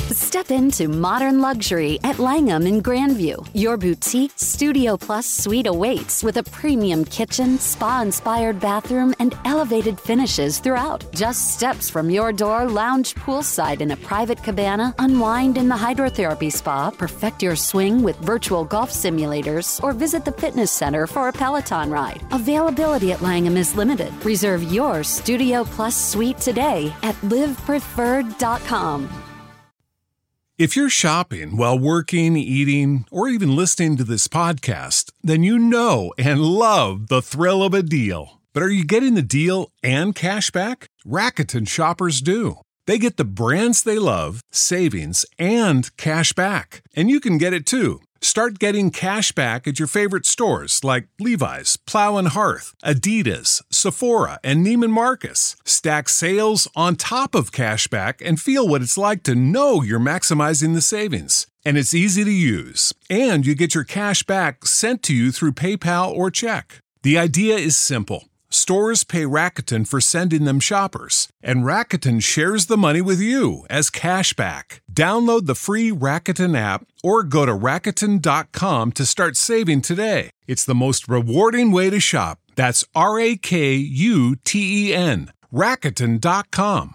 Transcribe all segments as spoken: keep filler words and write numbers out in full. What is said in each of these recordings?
Step into modern luxury at Langham in Grandview. Your boutique Studio Plus suite awaits with a premium kitchen, spa-inspired bathroom, and elevated finishes throughout. Just steps from your door, lounge poolside in a private cabana, unwind in the hydrotherapy spa, perfect your swing with virtual golf simulators, or visit the fitness center for a Peloton ride. Availability at Langham is limited. Reserve your Studio Plus suite today at live preferred dot com. If you're shopping while working, eating, or even listening to this podcast, then you know and love the thrill of a deal. But are you getting the deal and cash back? Rakuten shoppers do. They get the brands they love, savings, and cash back. And you can get it too. Start getting cash back at your favorite stores like Levi's, Plow and Hearth, Adidas, Sephora, and Neiman Marcus. Stack sales on top of cash back and feel what it's like to know you're maximizing the savings. And it's easy to use. And you get your cash back sent to you through PayPal or check. The idea is simple. Stores pay Rakuten for sending them shoppers, and Rakuten shares the money with you as cash back. Download the free Rakuten app or go to Rakuten dot com to start saving today. It's the most rewarding way to shop. That's R A K U T E N, Rakuten dot com.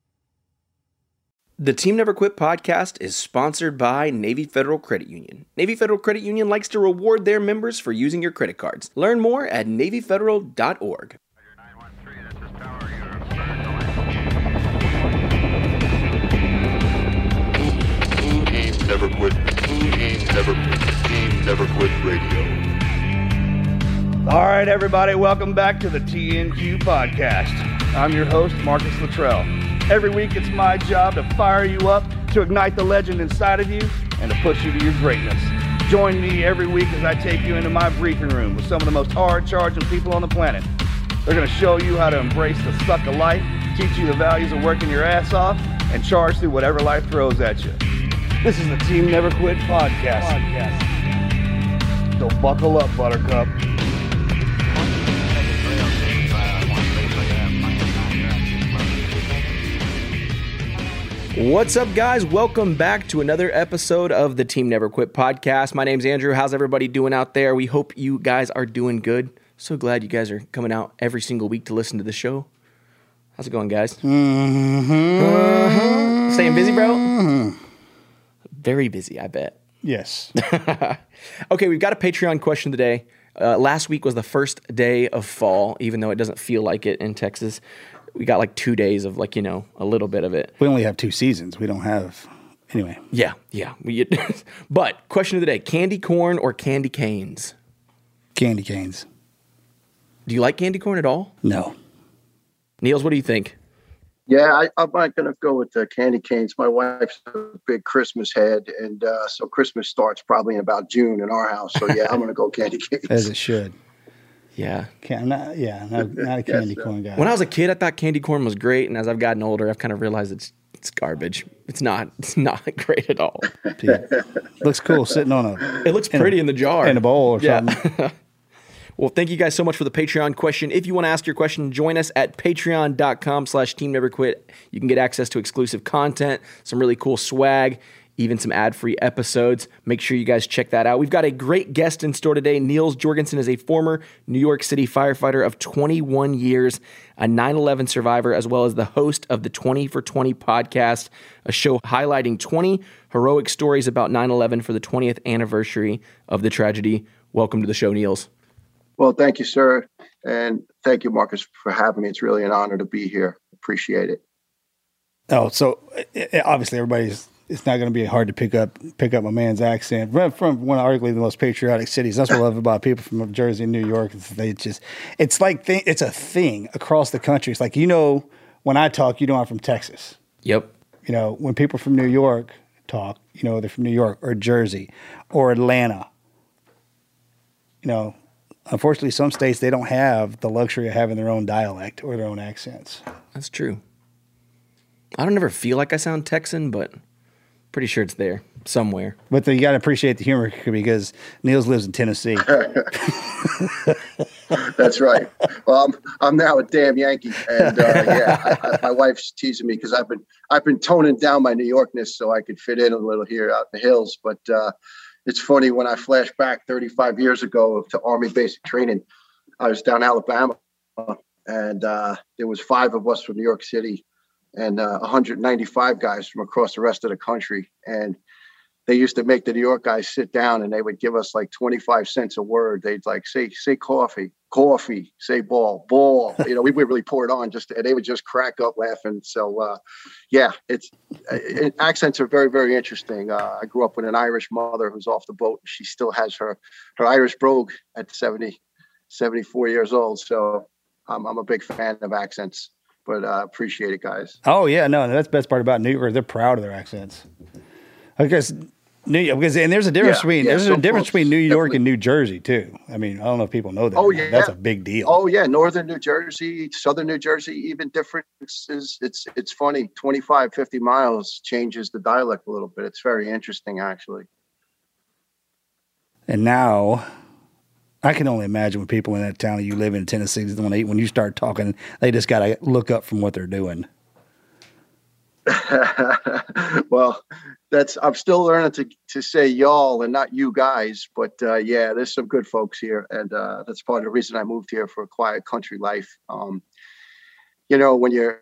The Team Never Quit podcast is sponsored by Navy Federal Credit Union. Navy Federal Credit Union likes to reward their members for using your credit cards. Learn more at Navy Federal dot org. Team Never Quit. Team Never Quit. Team Never Quit Radio. All right, everybody, welcome back to the T N Q podcast. I'm your host, Marcus Luttrell. Every week, it's my job to fire you up, to ignite the legend inside of you, and to push you to your greatness. Join me every week as I take you into my briefing room with some of the most hard-charging people on the planet. They're going to show you how to embrace the suck of life, teach you the values of working your ass off, and charge through whatever life throws at you. This is the Team Never Quit podcast. podcast. So buckle up, Buttercup. What's up, guys? Welcome back to another episode of the Team Never Quit podcast. My name's Andrew. How's everybody doing out there? We hope you guys are doing good. So glad you guys are coming out every single week to listen to the show. How's it going, guys? Mm-hmm. Uh-huh. Staying busy, bro? Mm-hmm. Very busy, I bet. Yes. Okay, we've got a Patreon question today. Uh, last week was the first day of fall, even though it doesn't feel like it in Texas. We got like two days of like, you know, a little bit of it. We only have two seasons. We don't have, anyway. Yeah, yeah. We, but question of the day, candy corn or candy canes? Candy canes. Do you like candy corn at all? No. Niels, what do you think? Yeah, I, I'm not going to go with the candy canes. My wife's a big Christmas head, and uh, so Christmas starts probably in about June in our house. So yeah, I'm going to go candy canes. As it should. Yeah. Can, not, yeah, not, not a candy corn guy. When I was a kid, I thought candy corn was great, and as I've gotten older, I've kind of realized it's it's garbage. It's not. It's not great at all. Looks cool sitting on a. It looks pretty in, a, in the jar. In a bowl or yeah. something. Well, thank you guys so much for the Patreon question. If you want to ask your question, join us at patreon.com slash team never quit. You can get access to exclusive content, some really cool swag, even some ad-free episodes. Make sure you guys check that out. We've got a great guest in store today. Niels Jorgensen is a former New York City firefighter of twenty-one years, a nine eleven survivor, as well as the host of the twenty for twenty podcast, a show highlighting twenty heroic stories about nine eleven for the twentieth anniversary of the tragedy. Welcome to the show, Niels. Well, thank you, sir. And thank you, Marcus, for having me. It's really an honor to be here. Appreciate it. Oh, so obviously everybody's, it's not going to be hard to pick up pick up my man's accent. From, from one of arguably the most patriotic cities. That's what I love about people from Jersey and New York. They just, it's like, th- it's a thing across the country. It's like, you know, when I talk, you know I'm from Texas. Yep. You know, when people from New York talk, you know, they're from New York or Jersey or Atlanta. You know, unfortunately, some states, they don't have the luxury of having their own dialect or their own accents. That's true. I don't ever feel like I sound Texan, but pretty sure it's there somewhere. But the, you got to appreciate the humor because Niels lives in Tennessee. That's right. Well, I'm, I'm now a damn Yankee, and uh, yeah, I, I, my wife's teasing me because I've been I've been toning down my New Yorkness so I could fit in a little here out in the hills. But uh, it's funny when I flash back thirty-five years ago to Army basic training. I was down in Alabama, and uh, there was five of us from New York City, and uh, one hundred ninety-five guys from across the rest of the country, and they used to make the New York guys sit down and they would give us like twenty-five cents a word. They'd like say, say coffee, coffee, say ball, ball. You know, we would really pour it on just, and they would just crack up laughing. So, uh, yeah, it's it, accents are very, very interesting. Uh, I grew up with an Irish mother who's off the boat. She still has her, her Irish brogue at seventy, seventy-four years old. So I'm, I'm a big fan of accents, but uh, appreciate it, guys. Oh yeah, no, that's the best part about New York. They're proud of their accents. Because New because and there's a difference Yeah, between yeah, there's a some difference folks between New York definitely- and New Jersey too. I mean, I don't know if people know that. Oh, or not. yeah. That's a big deal. Oh yeah, northern New Jersey, southern New Jersey, even differences. It's it's funny. twenty-five, fifty miles changes the dialect a little bit. It's very interesting, actually. And now, I can only imagine when people in that town that you live in Tennessee, when they when you start talking, they just got to look up from what they're doing. Well, that's I'm still learning to to say y'all and not you guys, but uh, yeah, there's some good folks here, and uh, that's part of the reason I moved here for a quiet country life. Um, you know, when you're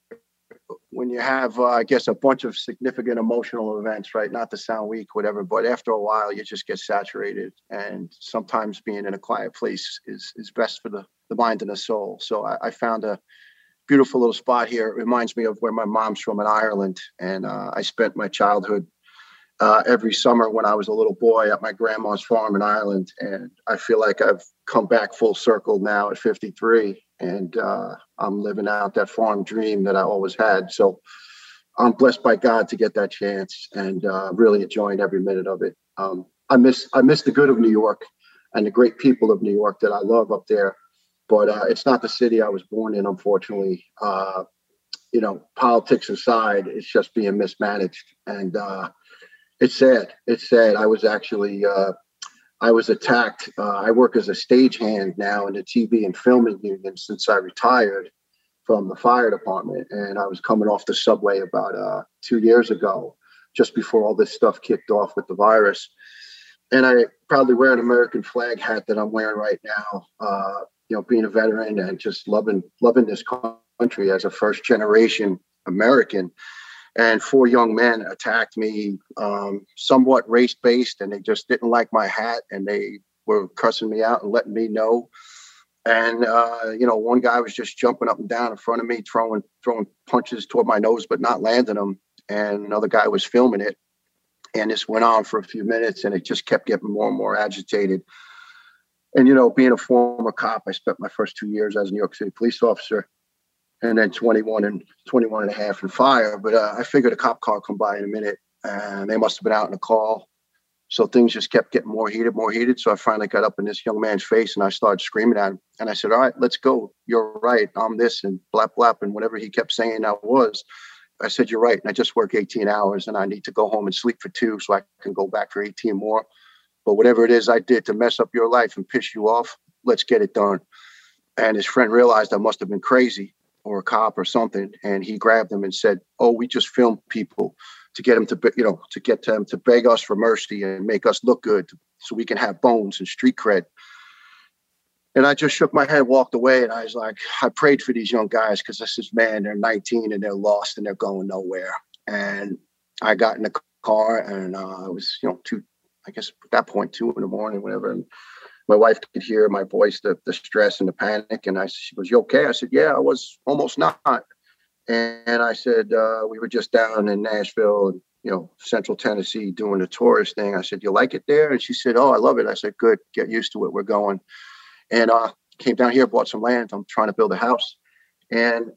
when you have, uh, I guess, a bunch of significant emotional events, right? Not to sound weak, whatever, but after a while, you just get saturated, and sometimes being in a quiet place is is best for the the mind and the soul. So I, I found a beautiful little spot here. It reminds me of where my mom's from in Ireland. And uh, I spent my childhood uh, every summer when I was a little boy at my grandma's farm in Ireland. And I feel like I've come back full circle now at fifty-three. And uh, I'm living out that farm dream that I always had. So I'm blessed by God to get that chance and uh, really enjoying every minute of it. Um, I miss I miss the good of New York and the great people of New York that I love up there. But uh, it's not the city I was born in, unfortunately. Uh, you know, politics aside, it's just being mismanaged. And uh, it's sad. It's sad. I was actually, uh, I was attacked. Uh, I work as a stagehand now in the T V and filming union since I retired from the fire department. And I was coming off the subway about uh, two years ago, just before all this stuff kicked off with the virus. And I proudly wear an American flag hat that I'm wearing right now. Uh, you know, being a veteran and just loving, loving this country as a first generation American. And four young men attacked me, um, somewhat race based, and they just didn't like my hat and they were cussing me out and letting me know. And, uh, you know, one guy was just jumping up and down in front of me, throwing, throwing punches toward my nose, but not landing them. And another guy was filming it. And this went on for a few minutes and it just kept getting more and more agitated. And, you know, being a former cop, I spent my first two years as a New York City police officer and then twenty-one and twenty-one and a half in fire. But uh, I figured a cop car come by in a minute and they must have been out in a call. So things just kept getting more heated, more heated. So I finally got up in this young man's face and I started screaming at him. And I said, all right, let's go. You're right. I'm this and blap, blap. And whatever he kept saying I was, I said, you're right. And I just work eighteen hours and I need to go home and sleep for two so I can go back for eighteen more. But whatever it is I did to mess up your life and piss you off, let's get it done. And his friend realized I must have been crazy or a cop or something. And he grabbed him and said, oh, we just filmed people to get them to, you know, to get them to beg us for mercy and make us look good so we can have bones and street cred. And I just shook my head, walked away. And I was like, I prayed for these young guys because this is, man, they're nineteen and they're lost and they're going nowhere. And I got in the car and uh, I was, you know, two, I guess at that point, two in the morning, whatever. And my wife could hear my voice, the, the stress and the panic. And I, she goes, you okay? I said, yeah, I was almost not. And, and I said, uh, we were just down in Nashville and, you know, Central Tennessee doing the tourist thing. I said, you like it there? And she said, oh, I love it. I said, good, get used to it. We're going. And uh, came down here, bought some land. I'm trying to build a house. And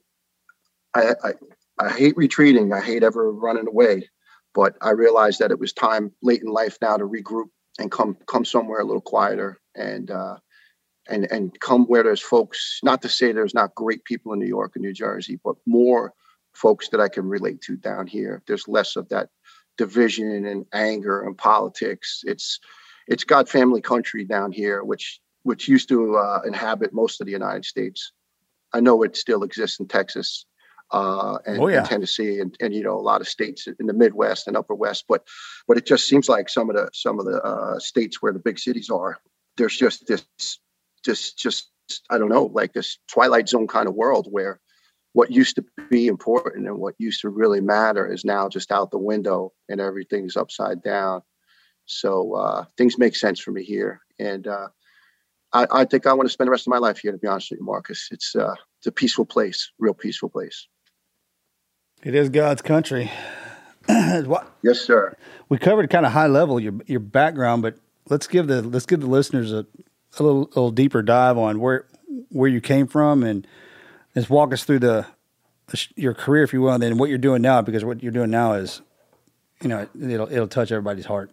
I, I, I hate retreating. I hate ever running away. But I realized that it was time late in life now to regroup and come come somewhere a little quieter and uh, and and come where there's folks, not to say there's not great people in New York and New Jersey, but more folks that I can relate to down here. There's less of that division and anger and politics. It's it's God family country down here, which which used to uh, inhabit most of the United States. I know it still exists in Texas uh, and, oh, yeah. and Tennessee and, and, you know, a lot of states in the Midwest and Upper West. But but it just seems like some of the some of the uh, states where the big cities are, there's just this, just, just, I don't know, like this Twilight Zone kind of world where what used to be important and what used to really matter is now just out the window and everything's upside down. So uh, things make sense for me here. And uh, I, I think I want to spend the rest of my life here, to be honest with you, Marcus. It's, uh, it's a peaceful place, real peaceful place. It is God's country. Yes, sir. We covered kind of high level your your background, but let's give the let's give the listeners a, a little little deeper dive on where where you came from, and just walk us through the, the your career, if you will, and then what you're doing now, because what you're doing now is, you know, it'll it'll touch everybody's heart.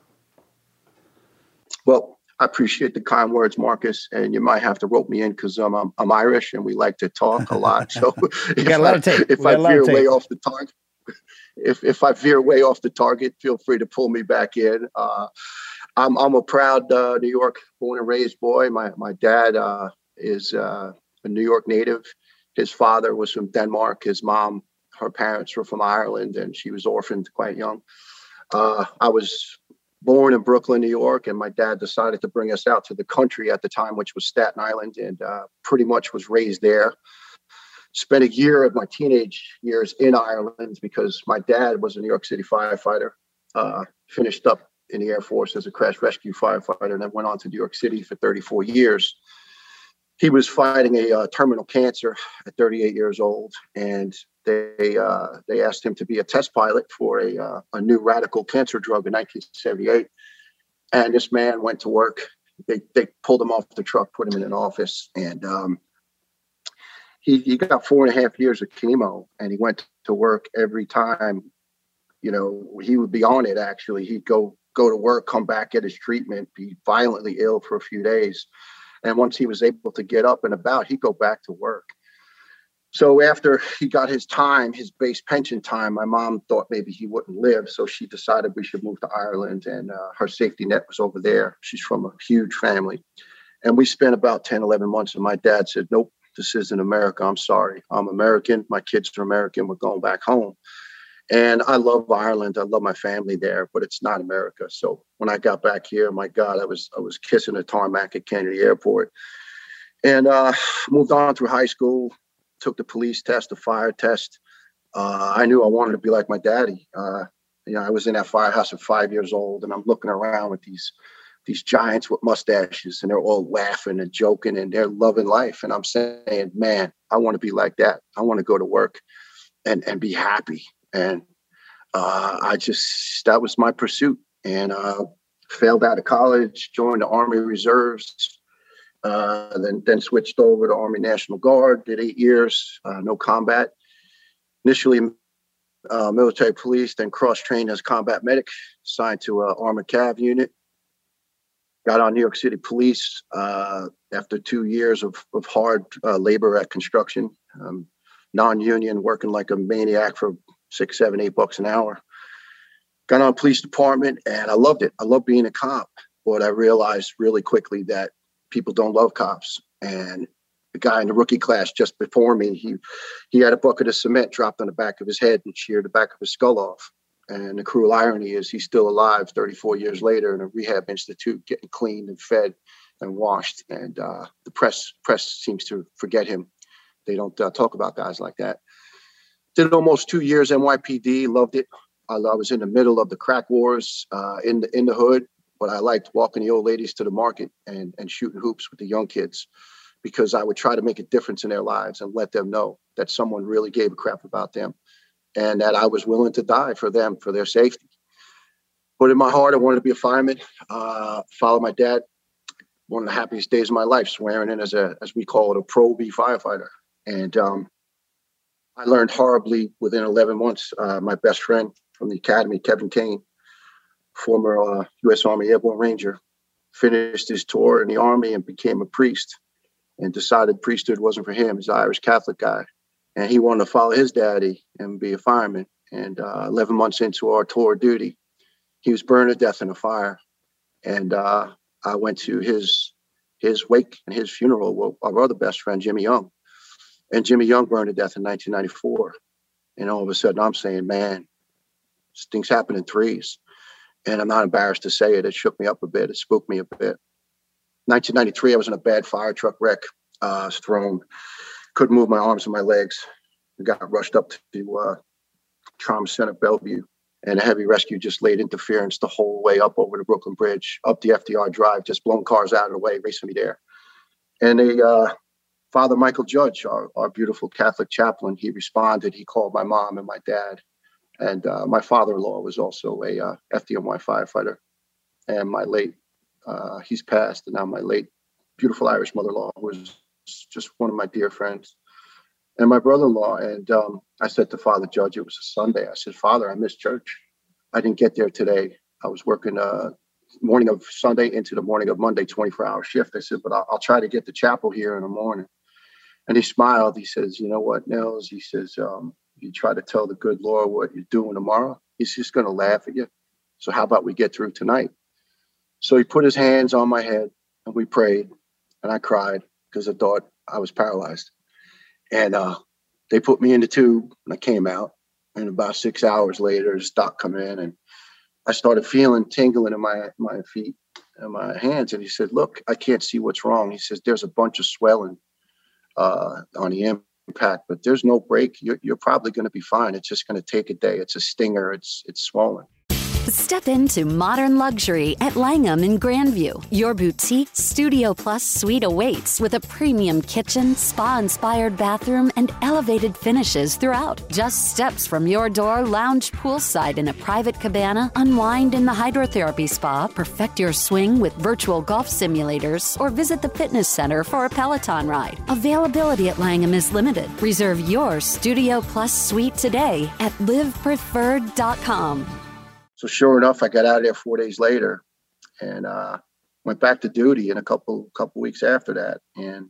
Well, I appreciate the kind words, Marcus, and you might have to rope me in because um, I'm I'm Irish and we like to talk a lot. So you got a lot of tape. If I veer way off the target, if if I veer way off the target, feel free to pull me back in. Uh, I'm I'm a proud uh, New York born and raised boy. My my dad uh, is uh, a New York native. His father was from Denmark. His mom, her parents were from Ireland, and she was orphaned quite young. Uh, I was born in Brooklyn, New York, and my dad decided to bring us out to the country at the time, which was Staten Island, and uh, pretty much was raised there. Spent a year of my teenage years in Ireland because my dad was a New York City firefighter, uh, finished up in the Air Force as a crash rescue firefighter, and then went on to New York City for thirty-four years. He was fighting a uh, terminal cancer at thirty-eight years old, and they uh, they asked him to be a test pilot for a uh, a new radical cancer drug in nineteen seventy-eight. And this man went to work. They they pulled him off the truck, put him in an office, and um, he he got four and a half years of chemo, and he went to work every time. You know, he would be on it. Actually, he'd go go to work, come back, get his treatment, be violently ill for a few days. And once he was able to get up and about, he'd go back to work. So after he got his time, his base pension time, my mom thought maybe he wouldn't live. So she decided we should move to Ireland, and uh, her safety net was over there. She's from a huge family. And we spent about ten, eleven months. And my dad said, nope, this isn't America. I'm sorry. I'm American. My kids are American. We're going back home. And I love Ireland. I love my family there, but it's not America. So when I got back here, my God, I was I was kissing the tarmac at Kennedy Airport, and uh, moved on through high school, took the police test, the fire test. Uh, I knew I wanted to be like my daddy. Uh, you know, I was in that firehouse at five years old, and I'm looking around with these these giants with mustaches, and they're all laughing and joking, and they're loving life. And I'm saying, man, I want to be like that. I want to go to work and and be happy. And uh, I just, that was my pursuit, and uh, failed out of college, joined the Army Reserves, uh, then then switched over to Army National Guard, did eight years, uh, no combat. Initially uh, military police, then cross-trained as combat medic, assigned to an Armored Cav unit. Got on New York City Police uh, after two years of, of hard uh, labor at construction, um, non-union, working like a maniac for six, seven, eight bucks an hour. Got on police department, and I loved it. I love being a cop, but I realized really quickly that people don't love cops. And the guy in the rookie class just before me, he he had a bucket of cement dropped on the back of his head and sheared the back of his skull off. And the cruel irony is he's still alive thirty-four years later in a rehab institute, getting cleaned and fed and washed. And uh, the press press seems to forget him. They don't uh, talk about guys like that. Did almost two years N Y P D, loved it. I, I was in the middle of the crack wars uh, in the in the hood, but I liked walking the old ladies to the market and, and shooting hoops with the young kids, because I would try to make a difference in their lives and let them know that someone really gave a crap about them and that I was willing to die for them, for their safety. But in my heart, I wanted to be a fireman, uh, follow my dad. One of the happiest days of my life, swearing in as a, as we call it, a Pro B firefighter. And um, I learned horribly within eleven months. Uh, my best friend from the academy, Kevin Kane, former uh, U S Army Airborne Ranger, finished his tour in the Army and became a priest, and decided priesthood wasn't for him. He's an Irish Catholic guy, and he wanted to follow his daddy and be a fireman. And uh, eleven months into our tour of duty, he was burned to death in a fire. And uh, I went to his his wake and his funeral were our other best friend, Jimmy Young. And Jimmy Young burned to death in nineteen ninety-four. And all of a sudden I'm saying, man, things happen in threes. And I'm not embarrassed to say it. It shook me up a bit. It spooked me a bit. nineteen ninety-three, I was in a bad fire truck wreck. Uh, I was thrown, couldn't move my arms and my legs. I got rushed up to uh, Trauma Center, Bellevue. And a heavy rescue just laid interference the whole way up over the Brooklyn Bridge, up the F D R Drive, just blowing cars out of the way, racing me there. And a uh, Father Michael Judge, our, our beautiful Catholic chaplain, he responded. He called my mom and my dad. And uh, my father-in-law was also a uh, F D N Y firefighter. And my late, uh, he's passed, and now my late beautiful Irish mother-in-law was just one of my dear friends. And my brother-in-law, and um, I said to Father Judge, it was a Sunday. I said, Father, I missed church. I didn't get there today. I was working uh morning of Sunday into the morning of Monday, twenty-four hour shift. I said, but I'll, I'll try to get to chapel here in the morning. And he smiled. He says, you know what, Nels? He says, um, you try to tell the good Lord what you're doing tomorrow, he's just going to laugh at you. So how about we get through tonight? So he put his hands on my head and we prayed, and I cried because I thought I was paralyzed. And uh, they put me in the tube and I came out. And about six hours later, the doc come in and I started feeling tingling in my, my feet and my hands. And he said, look, I can't see what's wrong. He says, there's a bunch of swelling uh, on the impact, but there's no break. You're, you're probably going to be fine. It's just going to take a day. It's a stinger. It's, it's swollen. Step into modern luxury at Langham in Grandview. Your boutique Studio Plus suite awaits with a premium kitchen, spa-inspired bathroom, and elevated finishes throughout. Just steps from your door, lounge poolside in a private cabana, unwind in the hydrotherapy spa, perfect your swing with virtual golf simulators, or visit the fitness center for a Peloton ride. Availability at Langham is limited. Reserve your Studio Plus suite today at live preferred dot com. So sure enough, I got out of there four days later and uh, went back to duty in a couple couple weeks after that. And,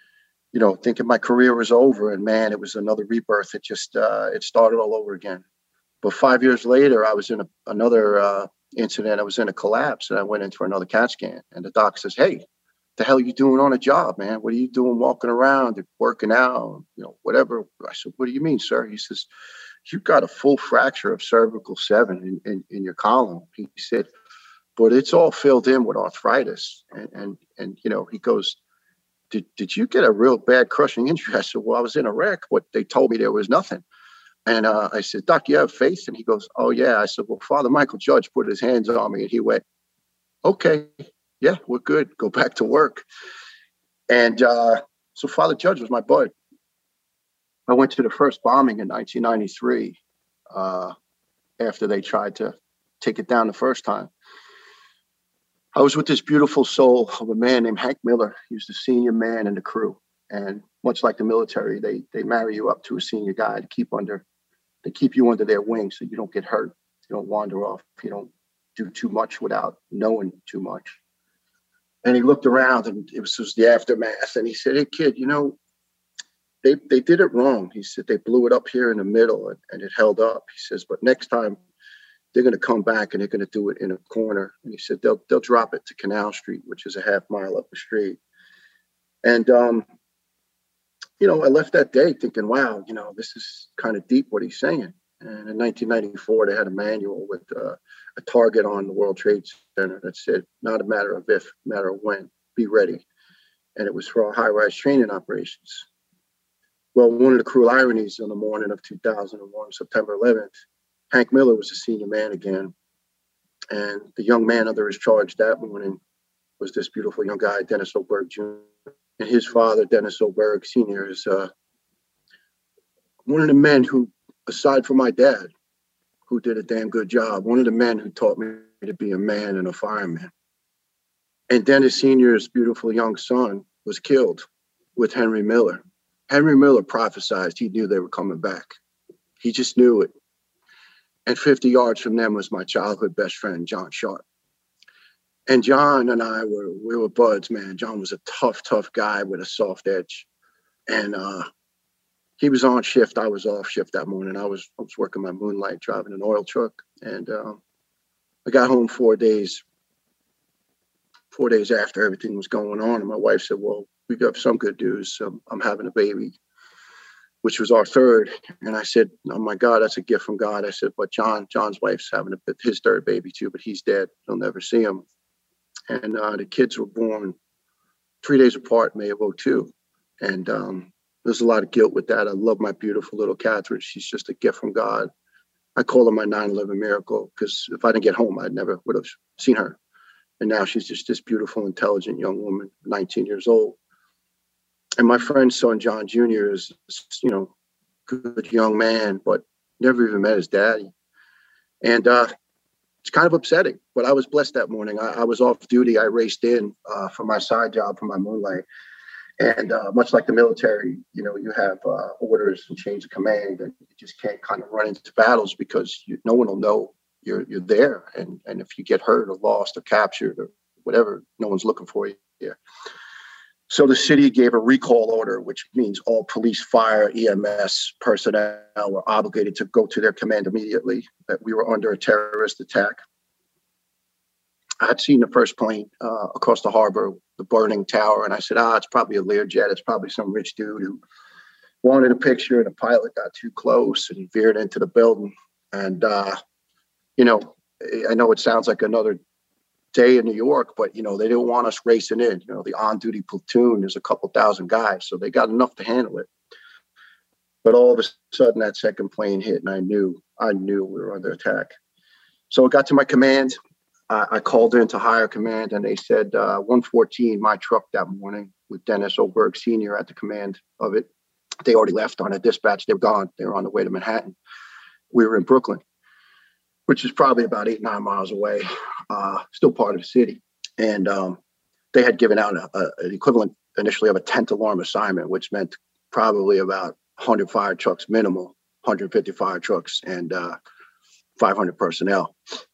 you know, thinking my career was over, and man, it was another rebirth. It just, uh, it started all over again. But five years later, I was in a, another uh, incident. I was in a collapse and I went in for another CAT scan. And the doc says, hey, the hell are you doing on a job, man? What are you doing walking around, working out, you know, whatever? I said, what do you mean, sir? He says, you've got a full fracture of cervical seven in, in, in your column. He said, but it's all filled in with arthritis. And, and, and you know, he goes, did, did you get a real bad crushing injury? I said, well, I was in a wreck, but they told me there was nothing. And uh, I said, Doc, you have faith? And he goes, oh, yeah. I said, well, Father Michael Judge put his hands on me. And he went, okay, yeah, we're good. Go back to work. And uh, so Father Judge was my bud. I went to the first bombing in nineteen ninety-three uh, after they tried to take it down the first time. I was with this beautiful soul of a man named Hank Miller. He was the senior man in the crew. And much like the military, they they marry you up to a senior guy to keep under, they keep you under their wing so you don't get hurt. You don't wander off. You don't do too much without knowing too much. And he looked around, and it was just the aftermath. And he said, hey, kid, you know, They they did it wrong. He said they blew it up here in the middle and, and it held up. He says, but next time they're going to come back and they're going to do it in a corner. And he said they'll they'll drop it to Canal Street, which is a half mile up the street. And um, you know, I left that day thinking, wow, you know, this is kind of deep what he's saying. And in nineteen ninety-four, they had a manual with uh, a target on the World Trade Center that said, "Not a matter of if, a matter of when. Be ready." And it was for our high-rise training operations. Well, one of the cruel ironies on the morning of two thousand one, September eleventh, Hank Miller was a senior man again. And the young man under his charge that morning was this beautiful young guy, Dennis Oberg Junior And his father, Dennis Oberg Senior, is uh, one of the men who, aside from my dad, who did a damn good job, one of the men who taught me to be a man and a fireman. And Dennis Senior's beautiful young son was killed with Henry Miller. Henry Miller prophesied he knew they were coming back. He just knew it. And fifty yards from them was my childhood best friend, John Sharp. And John and I were, we were buds, man. John was a tough, tough guy with a soft edge. And uh, he was on shift. I was off shift that morning. I was, I was working my moonlight, driving an oil truck. And uh, I got home four days, four days after everything was going on. And my wife said, well, we got some good news. Um, I'm having a baby, which was our third. And I said, oh my God, that's a gift from God. I said, but John, John's wife's having a, his third baby too, but he's dead. He'll never see him. And uh, the kids were born three days apart, May of oh two. And um, there's a lot of guilt with that. I love my beautiful little Catherine. She's just a gift from God. I call her my nine eleven miracle, because if I didn't get home, I never would have seen her. And now she's just this beautiful, intelligent young woman, nineteen years old. And my friend's son, John Junior, is, you know, good young man, but never even met his daddy. And uh, it's kind of upsetting, but I was blessed that morning. I, I was off duty. I raced in uh, for my side job, for my moonlight. And uh, much like the military, you know, you have uh, orders and chains of command, and you just can't kind of run into battles because you, no one will know you're you're there. And, and if you get hurt or lost or captured or whatever, no one's looking for you there. So the city gave a recall order, which means all police, fire, E M S personnel were obligated to go to their command immediately, that we were under a terrorist attack. I had seen the first plane uh, across the harbor, the burning tower, and I said, ah, it's probably a Learjet. It's probably some rich dude who wanted a picture, and the pilot got too close and he veered into the building. And, uh, you know, I know it sounds like another day in New York, but, you know, they didn't want us racing in. You know, the on-duty platoon, there's a couple thousand guys, so they got enough to handle it. But all of a sudden, that second plane hit, and I knew, I knew we were under attack. So it got to my command. I, I called in to higher command, and they said uh, one fourteen, my truck that morning, with Dennis Oberg Senior at the command of it. They already left on a dispatch. They were gone. They were on the way to Manhattan. We were in Brooklyn, which is probably about eight, nine miles away, uh, still part of the city. And um, they had given out a, a, an equivalent initially of a tent alarm assignment, which meant probably about one hundred fire trucks minimal, one hundred fifty fire trucks, and uh, five hundred personnel.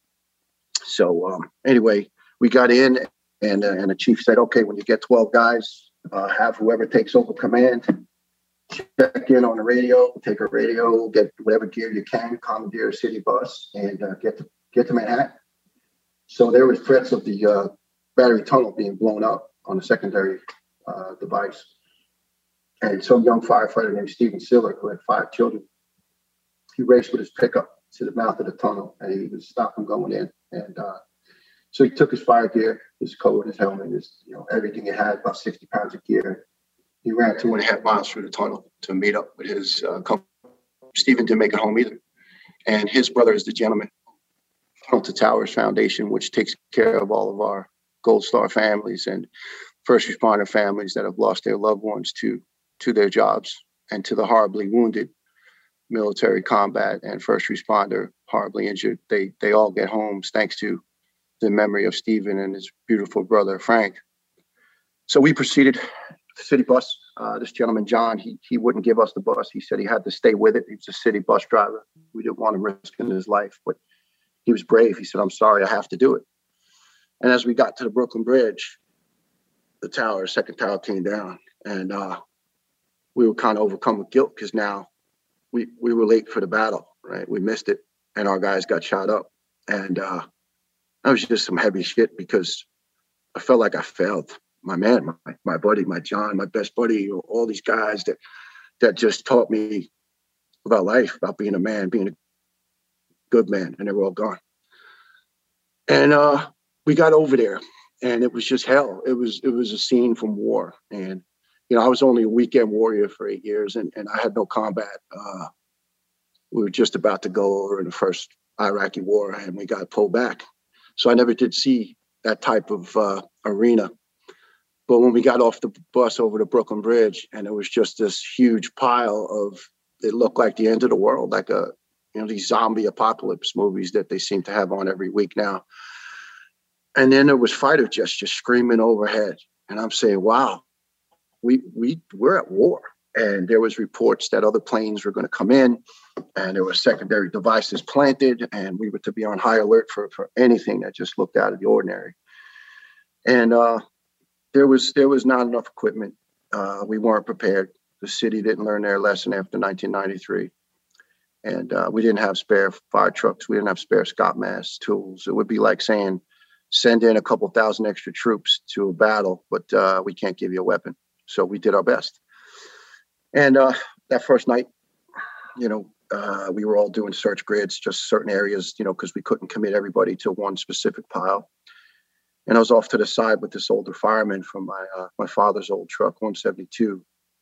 So um, anyway, we got in, and, uh, and the chief said, okay, when you get twelve guys, uh, have whoever takes over command, check in on the radio, take a radio, get whatever gear you can, commandeer a city bus, and uh, get to get to Manhattan. So there was threats of the uh, battery tunnel being blown up on a secondary uh, device. And some young firefighter named Stephen Siller, who had five children, he raced with his pickup to the mouth of the tunnel, and he was stopped from going in. And uh, so he took his fire gear, his coat, his helmet, his, you know, everything he had, about sixty pounds of gear. He ran two and a half miles through the tunnel to meet up with his uh, company. Stephen didn't make it home either. And his brother is the gentleman, Tunnel to Towers Foundation, which takes care of all of our Gold Star families and first responder families that have lost their loved ones to, to their jobs, and to the horribly wounded military combat and first responder horribly injured. They, they all get homes thanks to the memory of Stephen and his beautiful brother, Frank. So we proceeded. The city bus, uh, this gentleman, John, he he wouldn't give us the bus. He said he had to stay with it. He was a city bus driver. We didn't want to risk in his life, but he was brave. He said, I'm sorry, I have to do it. And as we got to the Brooklyn Bridge, the tower, second tower came down, and uh, we were kind of overcome with guilt because now we, we were late for the battle, right? We missed it, and our guys got shot up. And uh, that was just some heavy shit because I felt like I failed. My man, my, my buddy, my John, my best buddy, all these guys that that just taught me about life, about being a man, being a good man, and they were all gone. And uh, we got over there, and it was just hell. It was it was a scene from war. And, you know, I was only a weekend warrior for eight years, and, and I had no combat. Uh, we were just about to go over in the first Iraqi war, and we got pulled back. So I never did see that type of uh, arena. But when we got off the bus over the Brooklyn Bridge, and it was just this huge pile of, it looked like the end of the world, like a, you know, these zombie apocalypse movies that they seem to have on every week now. And then there was fighter jets just screaming overhead. And I'm saying, wow, we, we, we're at war. And there was reports that other planes were going to come in, and there were secondary devices planted, and we were to be on high alert for, for anything that just looked out of the ordinary. And, uh, There was there was not enough equipment. Uh, we weren't prepared. The city didn't learn their lesson after nineteen ninety-three. And uh, we didn't have spare fire trucks. We didn't have spare Scott Mass tools. It would be like saying send in a couple thousand extra troops to a battle, but uh, we can't give you a weapon. So we did our best. And uh, that first night, you know, uh, we were all doing search grids, just certain areas, you know, because we couldn't commit everybody to one specific pile. And I was off to the side with this older fireman from my uh, my father's old truck, one seventy-two.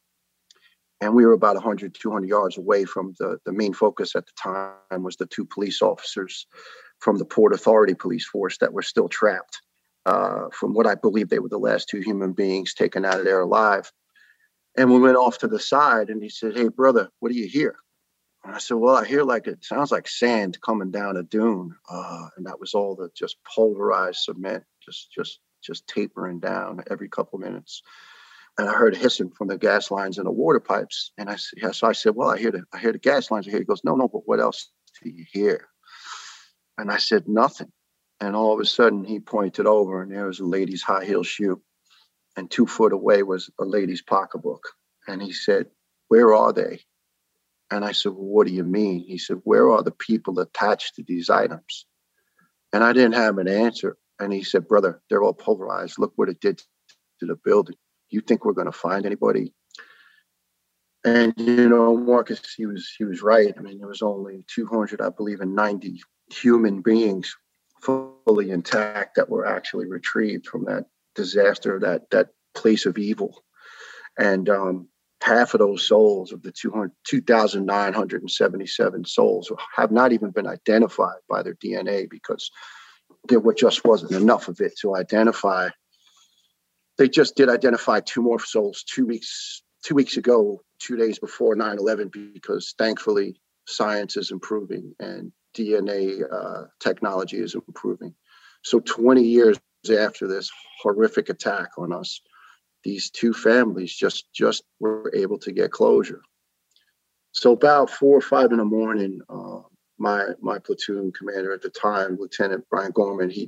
And we were about one hundred, two hundred yards away from the, the main focus at the time was the two police officers from the Port Authority police force that were still trapped. Uh, from what I believe, they were the last two human beings taken out of there alive. And we went off to the side and he said, "Hey, brother, what do you hear?" And I said, "Well, I hear like it sounds like sand coming down a dune." Uh, and that was all the just pulverized cement, just just just tapering down every couple of minutes. And I heard hissing from the gas lines and the water pipes. And I said, yeah, so I said, "Well, I hear the I hear the gas lines." I hear. He goes, "No, no, but what else do you hear?" And I said, "Nothing." And all of a sudden, he pointed over, and there was a lady's high heel shoe, and two foot away was a lady's pocketbook. And he said, "Where are they?" And I said, "Well, what do you mean?" He said, "Where are the people attached to these items?" And I didn't have an answer. And he said, "Brother, they're all pulverized. Look what it did to the building. You think we're going to find anybody?" And, you know, Marcus, he was he was right. I mean, there was only two hundred, I believe, and ninety human beings fully intact that were actually retrieved from that disaster, that that place of evil. And um, half of those souls of the two thousand nine hundred seventy-seven souls have not even been identified by their D N A because there just wasn't enough of it to identify. They just did identify two more souls two weeks two weeks ago, two days before nine eleven, because thankfully science is improving and D N A uh, technology is improving. So twenty years after this horrific attack on us, these two families just just were able to get closure. So about four or five in the morning, uh, my my platoon commander at the time, Lieutenant Brian Gorman, he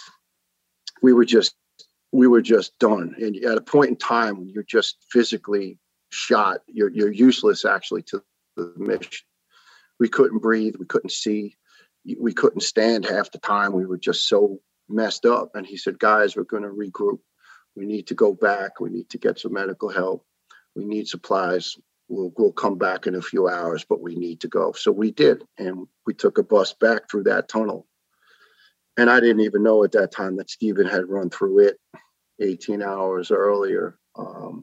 we were just we were just done. And at a point in time when you're just physically shot, you're you're useless actually to the mission. We couldn't breathe, we couldn't see, we couldn't stand half the time. We were just so messed up. And he said, "Guys, we're going to regroup. We need to go back. We need to get some medical help. We need supplies. We'll, we'll come back in a few hours, but we need to go." So we did. And we took a bus back through that tunnel. And I didn't even know at that time that Stephen had run through it eighteen hours earlier. Um,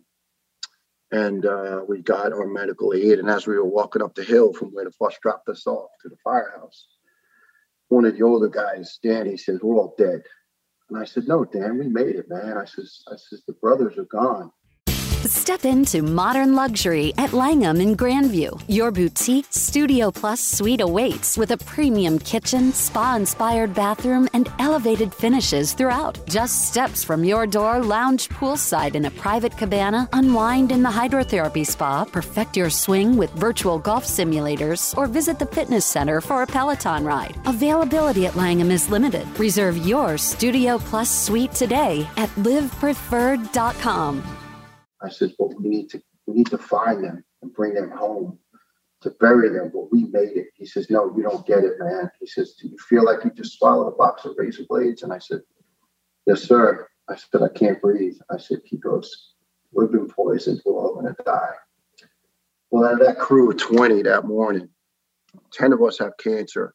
and uh, we got our medical aid. And as we were walking up the hill from where the bus dropped us off to the firehouse, one of the older guys, Dan, he says, "We're all dead." And I said, "No, Dan, we made it, man." I says, I says, "The brothers are gone." Step into modern luxury at Langham in Grandview. Your boutique Studio Plus suite awaits with a premium kitchen, spa-inspired bathroom, and elevated finishes throughout. Just steps from your door, lounge poolside in a private cabana, unwind in the hydrotherapy spa, perfect your swing with virtual golf simulators, or visit the fitness center for a Peloton ride. Availability at Langham is limited. Reserve your Studio Plus suite today at live preferred dot com. I said, "Well, we need to we need to find them and bring them home to bury them, but we made it." He says, "No, you don't get it, man." He says, "Do you feel like you just swallowed a box of razor blades?" And I said, "Yes, sir." I said, "I can't breathe." I said, he goes, "We've been poisoned. We're all going to die." Well, out of that crew of twenty that morning, ten of us have cancer.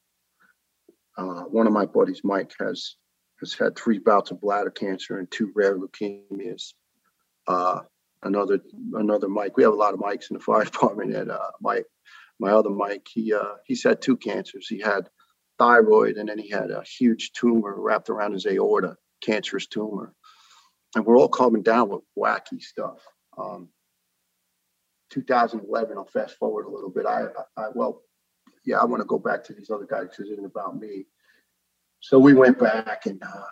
Uh, one of my buddies, Mike, has has had three bouts of bladder cancer and two rare leukemias. Uh, Another another Mike. We have a lot of Mikes in the fire department. And uh, Mike, my other Mike, he uh, he's had two cancers. He had thyroid, and then he had a huge tumor wrapped around his aorta, cancerous tumor. And we're all coming down with wacky stuff. Um, two thousand eleven. I'll fast forward a little bit. I, I, I well, yeah, I want to go back to these other guys because it isn't about me. So we went back and uh,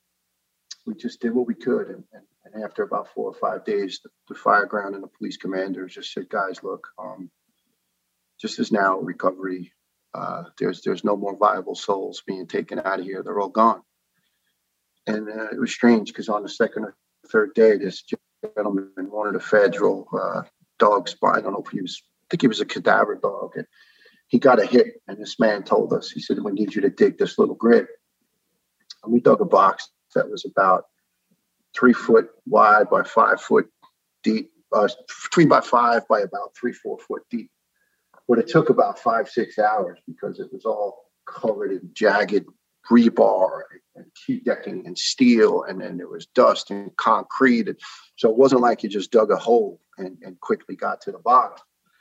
we just did what we could, and. and And after about four or five days, the, the fire ground and the police commander just said, "Guys, look, um, just as now recovery, uh, there's there's no more viable souls being taken out of here. They're all gone." And uh, it was strange because on the second or third day, this gentleman, one of the federal uh, dog spot, I don't know if he was, I think he was a cadaver dog, and he got a hit. And this man told us, he said, "We need you to dig this little grave." And we dug a box that was about three foot wide by five foot deep, uh, three by five by about three, four foot deep. But it took about five, six hours because it was all covered in jagged rebar and key decking and steel, and then there was dust and concrete. And so it wasn't like you just dug a hole and, and quickly got to the bottom.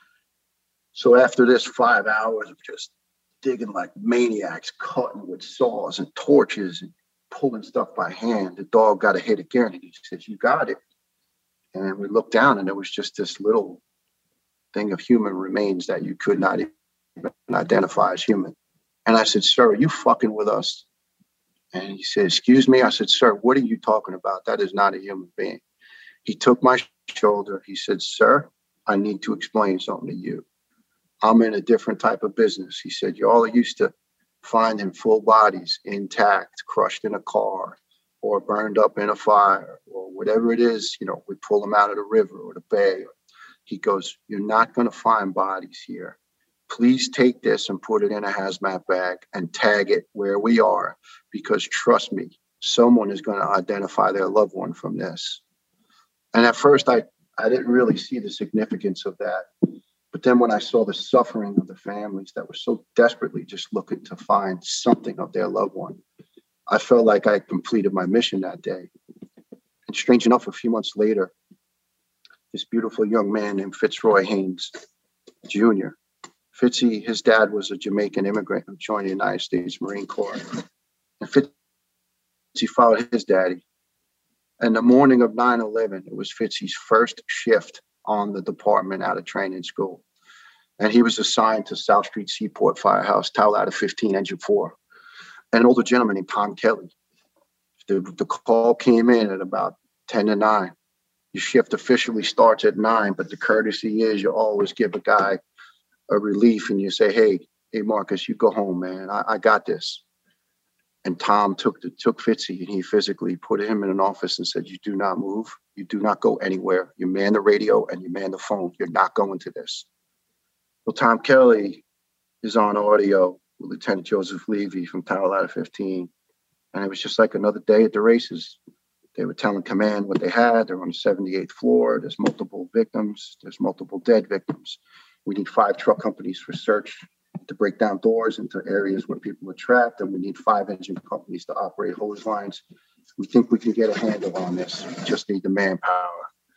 So after this five hours of just digging like maniacs, cutting with saws and torches and pulling stuff by hand, the dog got a hit again, and he says, "You got it." And we looked down, and there was just this little thing of human remains that you could not even identify as human. And I said, "Sir, are you fucking with us?" And he said, "Excuse me?" I said, "Sir, what are you talking about? That is not a human being." He took my shoulder. He said, "Sir, I need to explain something to you. I'm in a different type of business." He said, "Y'all are used to finding full bodies intact, crushed in a car or burned up in a fire or whatever it is. You know, we pull them out of the river or the bay." He goes, "You're not going to find bodies here. Please take this and put it in a hazmat bag and tag it where we are, because trust me, someone is going to identify their loved one from this." And at first, I, I didn't really see the significance of that. But then when I saw the suffering of the families that were so desperately just looking to find something of their loved one, I felt like I completed my mission that day. And strange enough, a few months later, this beautiful young man named Fitzroy Haynes Junior Fitzy, his dad was a Jamaican immigrant who joined the United States Marine Corps. And Fitzy followed his daddy. And the morning of nine eleven, it was Fitzy's first shift on the department out of training school. And he was assigned to South Street Seaport Firehouse, Tower Ladder fifteen, Engine four. And an older gentleman named Tom Kelly. The, the call came in at about ten to nine. Your shift officially starts at nine, but the courtesy is you always give a guy a relief and you say, hey, hey, Marcus, you go home, man. I, I got this. And Tom took the, took Fitzy and he physically put him in an office and said, you do not move. You do not go anywhere. You man the radio and you man the phone. You're not going to this. Well, Tom Kelly is on audio with Lieutenant Joseph Levy from Tower Ladder fifteen. And it was just like another day at the races. They were telling command what they had. They're on the seventy-eighth floor. There's multiple victims. There's multiple dead victims. We need five truck companies for search to break down doors into areas where people are trapped. And we need five engine companies to operate hose lines. We think we can get a handle on this. We just need the manpower.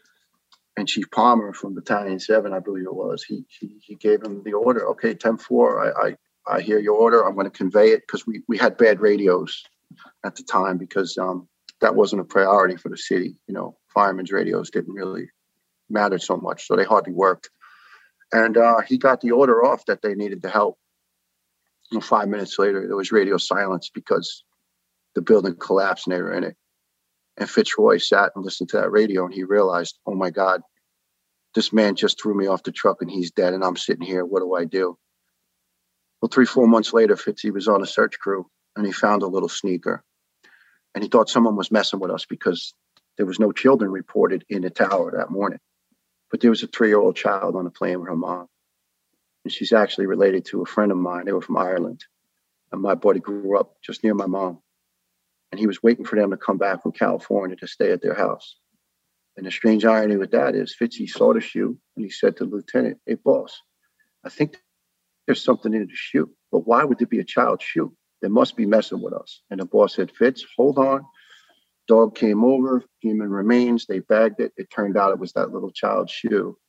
And Chief Palmer from Battalion seven, I believe it was, he he, he gave him the order. Okay, ten four, I, I, I hear your order. I'm going to convey it, because we, we had bad radios at the time, because um, that wasn't a priority for the city. You know, firemen's radios didn't really matter so much, so they hardly worked. And uh, he got the order off that they needed the help. And five minutes later, there was radio silence because the building collapsed and they were in it. And Fitzroy sat and listened to that radio, and he realized, oh my God, this man just threw me off the truck and he's dead, and I'm sitting here. What do I do? Well, three, four months later, Fitzy was on a search crew and he found a little sneaker. And he thought someone was messing with us because there was no children reported in the tower that morning. But there was a three-year-old child on the plane with her mom. And she's actually related to a friend of mine. They were from Ireland. And my buddy grew up just near my mom. And he was waiting for them to come back from California to stay at their house. And the strange irony with that is Fitzy saw the shoe and he said to the lieutenant, hey, boss, I think there's something in the shoe. But why would there be a child's shoe? They must be messing with us. And the boss said, Fitz, hold on. Dog came over, human remains. They bagged it. It turned out it was that little child's shoe.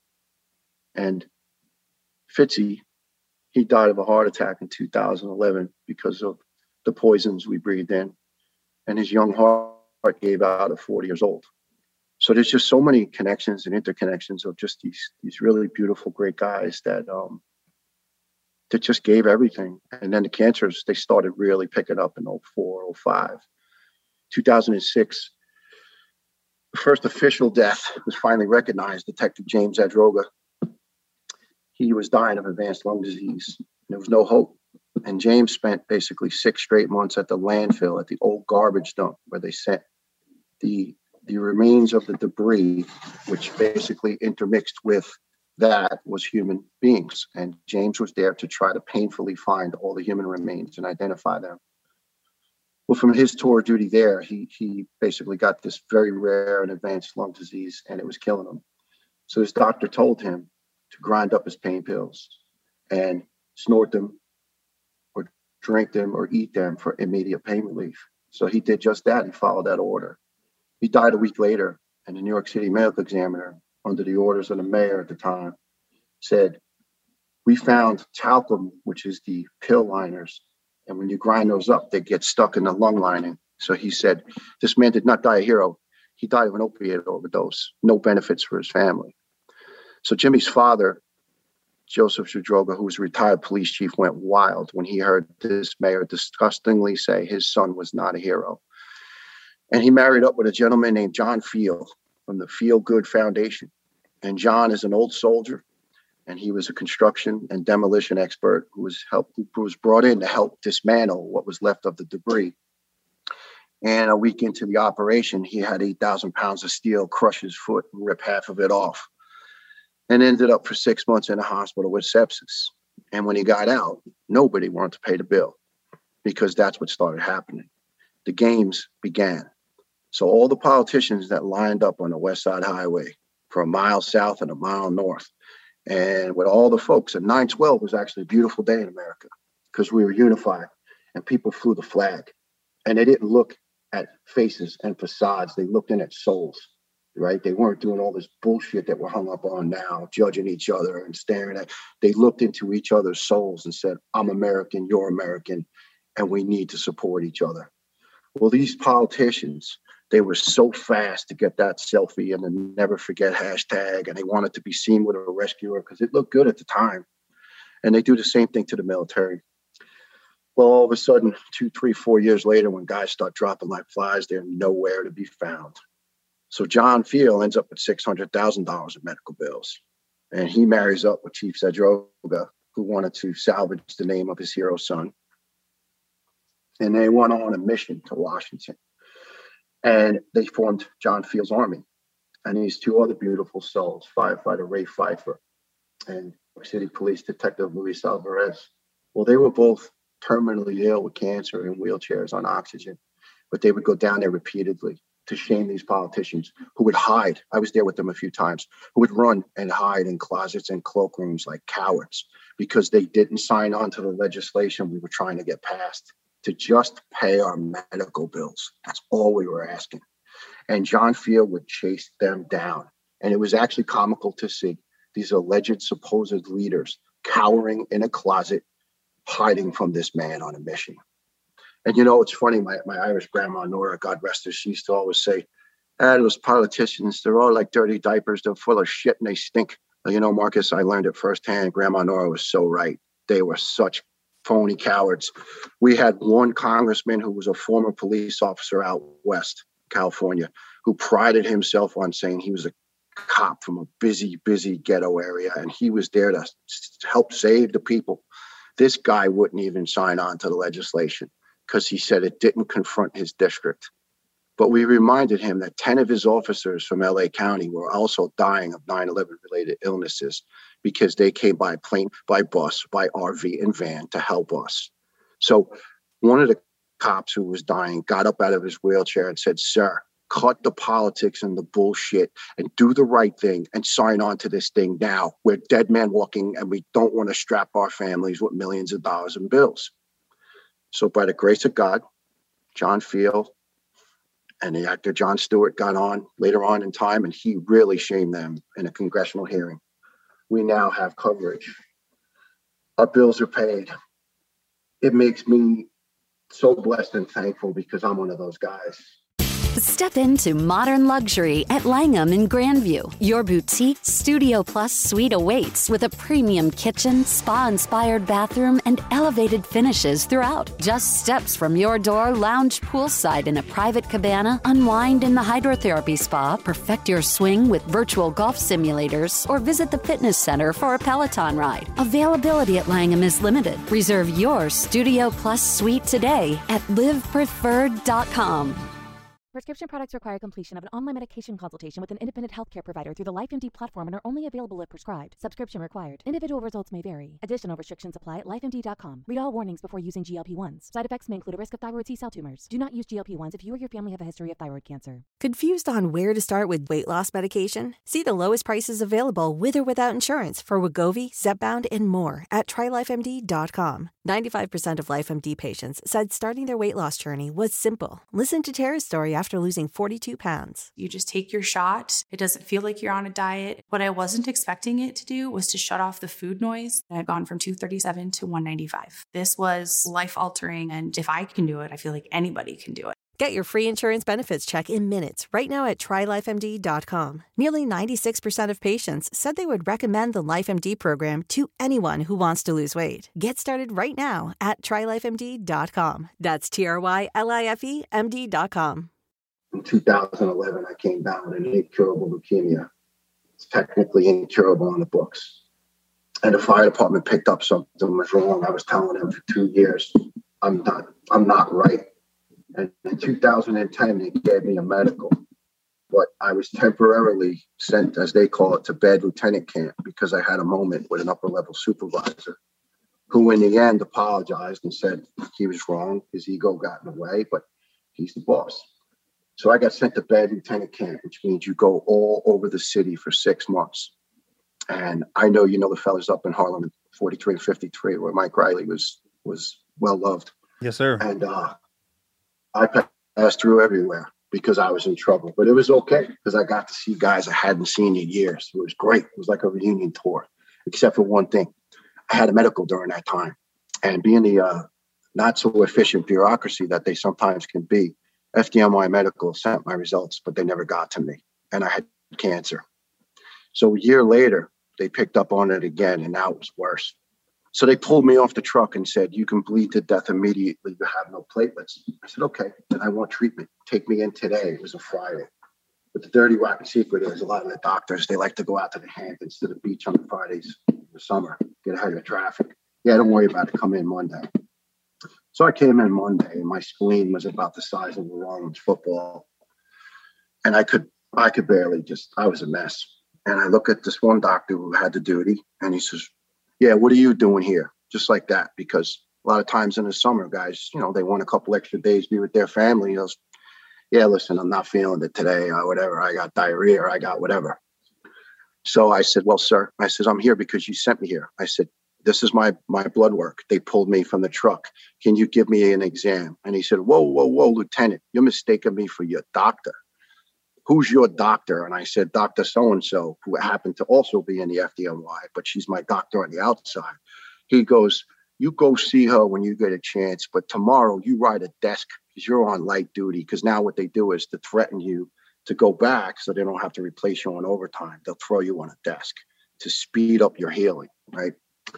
And Fitzy, he died of a heart attack in two thousand eleven because of the poisons we breathed in. And his young heart gave out at forty years old. So there's just so many connections and interconnections of just these these really beautiful, great guys that um that just gave everything. And then the cancers, they started really picking up in oh four, oh five. two thousand six, the first official death was finally recognized, Detective James Adroga. He was dying of advanced lung disease. There was no hope. And James spent basically six straight months at the landfill, at the old garbage dump, where they sent the, the remains of the debris, which basically intermixed with that was human beings. And James was there to try to painfully find all the human remains and identify them. Well, from his tour of duty there, he he basically got this very rare and advanced lung disease, and it was killing him. So his doctor told him to grind up his pain pills and snort them or drink them or eat them for immediate pain relief. So he did just that. He followed that order. He died a week later, and the New York City Medical Examiner, under the orders of the mayor at the time, said, we found talcum, which is the pill liners, and when you grind those up, they get stuck in the lung lining. So he said, this man did not die a hero. He died of an opiate overdose. No benefits for his family. So Jimmy's father, Joseph Zadroga, who was a retired police chief, went wild when he heard this mayor disgustingly say his son was not a hero. And he married up with a gentleman named John Feel from the Feel Good Foundation. And John is an old soldier, and he was a construction and demolition expert who was helped, who was brought in to help dismantle what was left of the debris. And a week into the operation, he had eight thousand pounds of steel crush his foot and rip half of it off, and ended up for six months in a hospital with sepsis. And when he got out, nobody wanted to pay the bill, because that's what started happening. The games began. So all the politicians that lined up on the West Side Highway for a mile south and a mile north, and with all the folks, and nine twelve was actually a beautiful day in America because we were unified and people flew the flag. And they didn't look at faces and facades. They looked in at souls, right? They weren't doing all this bullshit that we're hung up on now, judging each other and staring at. They looked into each other's souls and said, I'm American, you're American, and we need to support each other. Well, these politicians, they were so fast to get that selfie and the never forget hashtag, and they wanted to be seen with a rescuer because it looked good at the time. And they do the same thing to the military. Well, all of a sudden, two, three, four years later, when guys start dropping like flies, they're nowhere to be found. So John Feel ends up with six hundred thousand dollars in medical bills. And he marries up with Chief Zadroga, who wanted to salvage the name of his hero son. And they went on a mission to Washington. And they formed John Feel's Army. And these two other beautiful souls, firefighter Ray Pfeiffer and New York City Police Detective Luis Alvarez. Well, they were both terminally ill with cancer in wheelchairs on oxygen, but they would go down there repeatedly to shame these politicians who would hide. I was there with them a few times, who would run and hide in closets and cloakrooms like cowards because they didn't sign on to the legislation we were trying to get passed to just pay our medical bills. That's all we were asking. And John Feel would chase them down. And it was actually comical to see these alleged supposed leaders cowering in a closet, hiding from this man on a mission. And you know, it's funny, my, my Irish grandma, Nora, God rest her, she used to always say, ah, those politicians, they're all like dirty diapers. They're full of shit and they stink. You know, Marcus, I learned it firsthand. Grandma Nora was so right. They were such phony cowards. We had one congressman who was a former police officer out west, California, who prided himself on saying he was a cop from a busy, busy ghetto area, and he was there to help save the people. This guy wouldn't even sign on to the legislation because he said it didn't confront his district. But we reminded him that ten of his officers from L A County were also dying of nine eleven related illnesses because they came by plane, by bus, by R V and van to help us. So one of the cops who was dying got up out of his wheelchair and said, sir, cut the politics and the bullshit and do the right thing and sign on to this thing now. We're dead men walking and we don't want to strap our families with millions of dollars in bills. So by the grace of God, John Feel and the actor Jon Stewart got on later on in time, and he really shamed them in a congressional hearing. We now have coverage. Our bills are paid. It makes me so blessed and thankful because I'm one of those guys. Step into modern luxury at Langham in Grandview. Your boutique Studio Plus suite awaits with a premium kitchen, spa-inspired bathroom, and elevated finishes throughout. Just steps from your door, lounge poolside in a private cabana, unwind in the hydrotherapy spa, perfect your swing with virtual golf simulators, or visit the fitness center for a Peloton ride. Availability at Langham is limited. Reserve your Studio Plus suite today at live preferred dot com. Prescription products require completion of an online medication consultation with an independent healthcare provider through the LifeMD platform and are only available if prescribed. Subscription required. Individual results may vary. Additional restrictions apply at life M D dot com. Read all warnings before using G L P one s. Side effects may include a risk of thyroid C-cell tumors. Do not use G L P one s if you or your family have a history of thyroid cancer. Confused on where to start with weight loss medication? See the lowest prices available with or without insurance for Wegovy, Zepbound, and more at try life M D dot com. ninety-five percent of LifeMD patients said starting their weight loss journey was simple. Listen to Tara's story after losing forty-two pounds. You just take your shot. It doesn't feel like you're on a diet. What I wasn't expecting it to do was to shut off the food noise. I'd gone from two thirty-seven to one ninety-five. This was life-altering, and if I can do it, I feel like anybody can do it. Get your free insurance benefits check in minutes right now at try life M D dot com. Nearly ninety-six percent of patients said they would recommend the LifeMD program to anyone who wants to lose weight. Get started right now at try life M D dot com. That's T R Y L I F E M D dot com. In two thousand eleven, I came down with an incurable leukemia. It's technically incurable on the books. And the fire department picked up something was wrong. I was telling them for two years, I'm not, I'm not right. And in two thousand ten, they gave me a medical, but I was temporarily sent, as they call it, to bad lieutenant camp because I had a moment with an upper level supervisor who in the end apologized and said he was wrong. His ego got in the way, but he's the boss. So I got sent to bad lieutenant camp, which means you go all over the city for six months. And I know, you know, the fellas up in Harlem, forty-three and fifty-three, where Mike Riley was, was well loved. Yes, sir. And, uh, I passed through everywhere because I was in trouble, but it was okay because I got to see guys I hadn't seen in years. It was great. It was like a reunion tour, except for one thing. I had a medical during that time, and being the uh, not so efficient bureaucracy that they sometimes can be, F D N Y Medical sent my results, but they never got to me, and I had cancer. So a year later, they picked up on it again, and now it was worse. So they pulled me off the truck and said, you can bleed to death immediately. You have no platelets. I said, okay, then I want treatment. Take me in today. It was a Friday. But the dirty, rotten secret is a lot of the doctors, they like to go out to the Hamptons, to the beach on Fridays in the summer, get ahead of the traffic. Yeah, don't worry about it. Come in Monday. So I came in Monday, and my spleen was about the size of a Rollins football. And I could, I could barely just, I was a mess. And I look at this one doctor who had the duty, and he says, yeah, what are you doing here? Just like that, because a lot of times in the summer, guys, you know, they want a couple extra days to be with their family. He goes, yeah, listen, I'm not feeling it today or whatever. I got diarrhea or I got whatever. So I said, well, sir, I said, I'm here because you sent me here. I said, this is my my blood work. They pulled me from the truck. Can you give me an exam? And he said, whoa, whoa, whoa, Lieutenant, you're mistaking me for your doctor. Who's your doctor? And I said, Doctor So-and-so, who happened to also be in the F D N Y, but she's my doctor on the outside. He goes, you go see her when you get a chance, but tomorrow you ride a desk because you're on light duty. Because now what they do is to threaten you to go back so they don't have to replace you on overtime. They'll throw you on a desk to speed up your healing, right?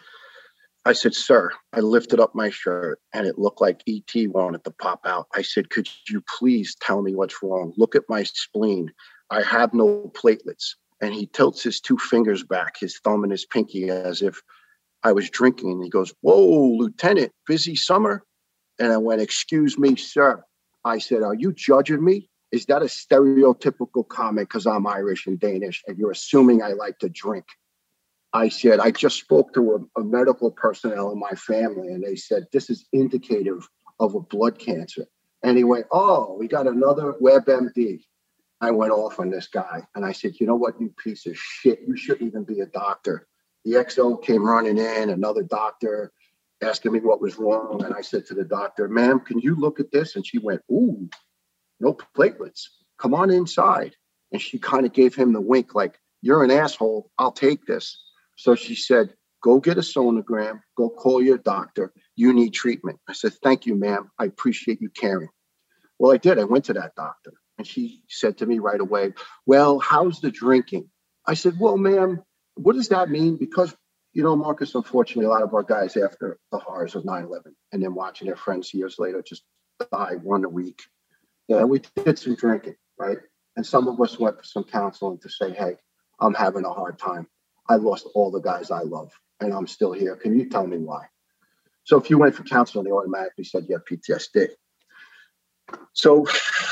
I said, sir, I lifted up my shirt and it looked like E T wanted to pop out. I said, could you please tell me what's wrong? Look at my spleen. I have no platelets. And he tilts his two fingers back, his thumb and his pinky, as if I was drinking. And he goes, whoa, Lieutenant, busy summer? And I went, excuse me, sir. I said, are you judging me? Is that a stereotypical comment because I'm Irish and Danish and you're assuming I like to drink? I said, I just spoke to a, a medical personnel in my family, and they said, this is indicative of a blood cancer. And he went, oh, we got another WebMD. I went off on this guy, and I said, you know what, you piece of shit. You shouldn't even be a doctor. The X O came running in, another doctor, asking me what was wrong. And I said to the doctor, ma'am, can you look at this? And she went, ooh, no platelets. Come on inside. And she kind of gave him the wink, like, you're an asshole. I'll take this. So she said, go get a sonogram, go call your doctor. You need treatment. I said, thank you, ma'am. I appreciate you caring. Well, I did. I went to that doctor, and she said to me right away, well, how's the drinking? I said, well, ma'am, what does that mean? Because, you know, Marcus, unfortunately, a lot of our guys after the horrors of nine eleven and then watching their friends years later just die one a week. Yeah, we did some drinking, right? And some of us went for some counseling to say, hey, I'm having a hard time. I lost all the guys I love, and I'm still here. Can you tell me why? So if you went for counseling, they automatically said you have P T S D. So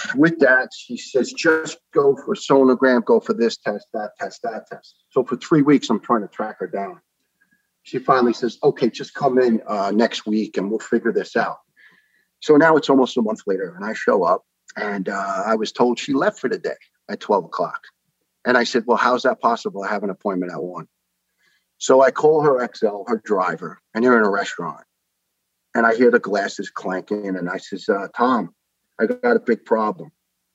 with that, she says, just go for sonogram, go for this test, that test, that test. So for three weeks, I'm trying to track her down. She finally says, okay, just come in uh, next week and we'll figure this out. So now it's almost a month later and I show up and uh, I was told she left for the day at twelve o'clock. And I said, well, how's that possible? I have an appointment at one. So I call her X L, her driver, and they're in a restaurant. And I hear the glasses clanking and I says, uh, Tom, I got a big problem.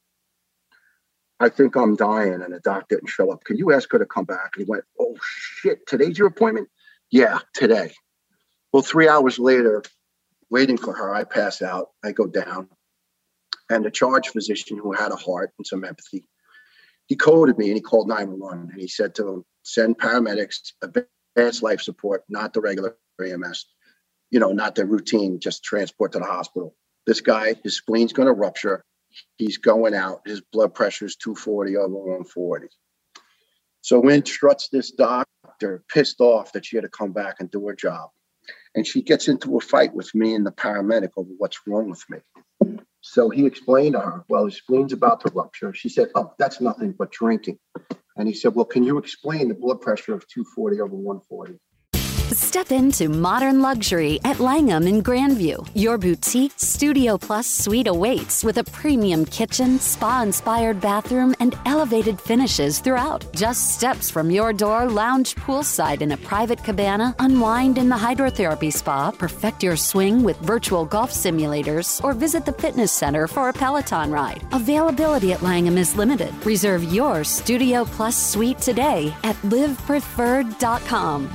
I think I'm dying and the doc didn't show up. Can you ask her to come back? And he went, oh, shit, today's your appointment? Yeah, today. Well, three hours later, waiting for her, I pass out. I go down. And the charge physician who had a heart and some empathy, he coded me and he called nine one one. And he said to him, send paramedics, advanced life support, not the regular A M S, you know, not the routine, just transport to the hospital. This guy, his spleen's going to rupture. He's going out. His blood pressure is two forty over one forty. So in struts this doctor, pissed off that she had to come back and do her job. And she gets into a fight with me and the paramedic over what's wrong with me. So he explained to her, well, his spleen's about to rupture. She said, oh, that's nothing but drinking. And he said, well, can you explain the blood pressure of two forty over one forty? Step into modern luxury at Langham in Grandview. Your boutique Studio Plus suite awaits with a premium kitchen, spa-inspired bathroom, and elevated finishes throughout. Just steps from your door, lounge poolside in a private cabana, unwind in the hydrotherapy spa, perfect your swing with virtual golf simulators, or visit the fitness center for a Peloton ride. Availability at Langham is limited. Reserve your Studio Plus suite today at live preferred dot com.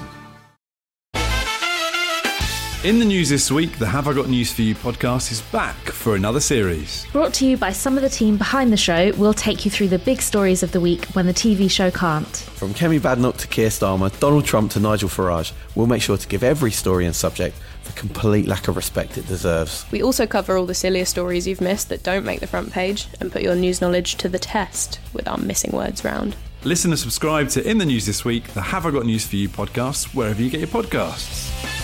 In the news this week, the Have I Got News For You podcast is back for another series. Brought to you by some of the team behind the show, we'll take you through the big stories of the week when the T V show can't. From Kemi Badnoch to Keir Starmer, Donald Trump to Nigel Farage, we'll make sure to give every story and subject the complete lack of respect it deserves. We also cover all the sillier stories you've missed that don't make the front page and put your news knowledge to the test with our missing words round. Listen and subscribe to In the News This Week, the Have I Got News For You podcast, wherever you get your podcasts.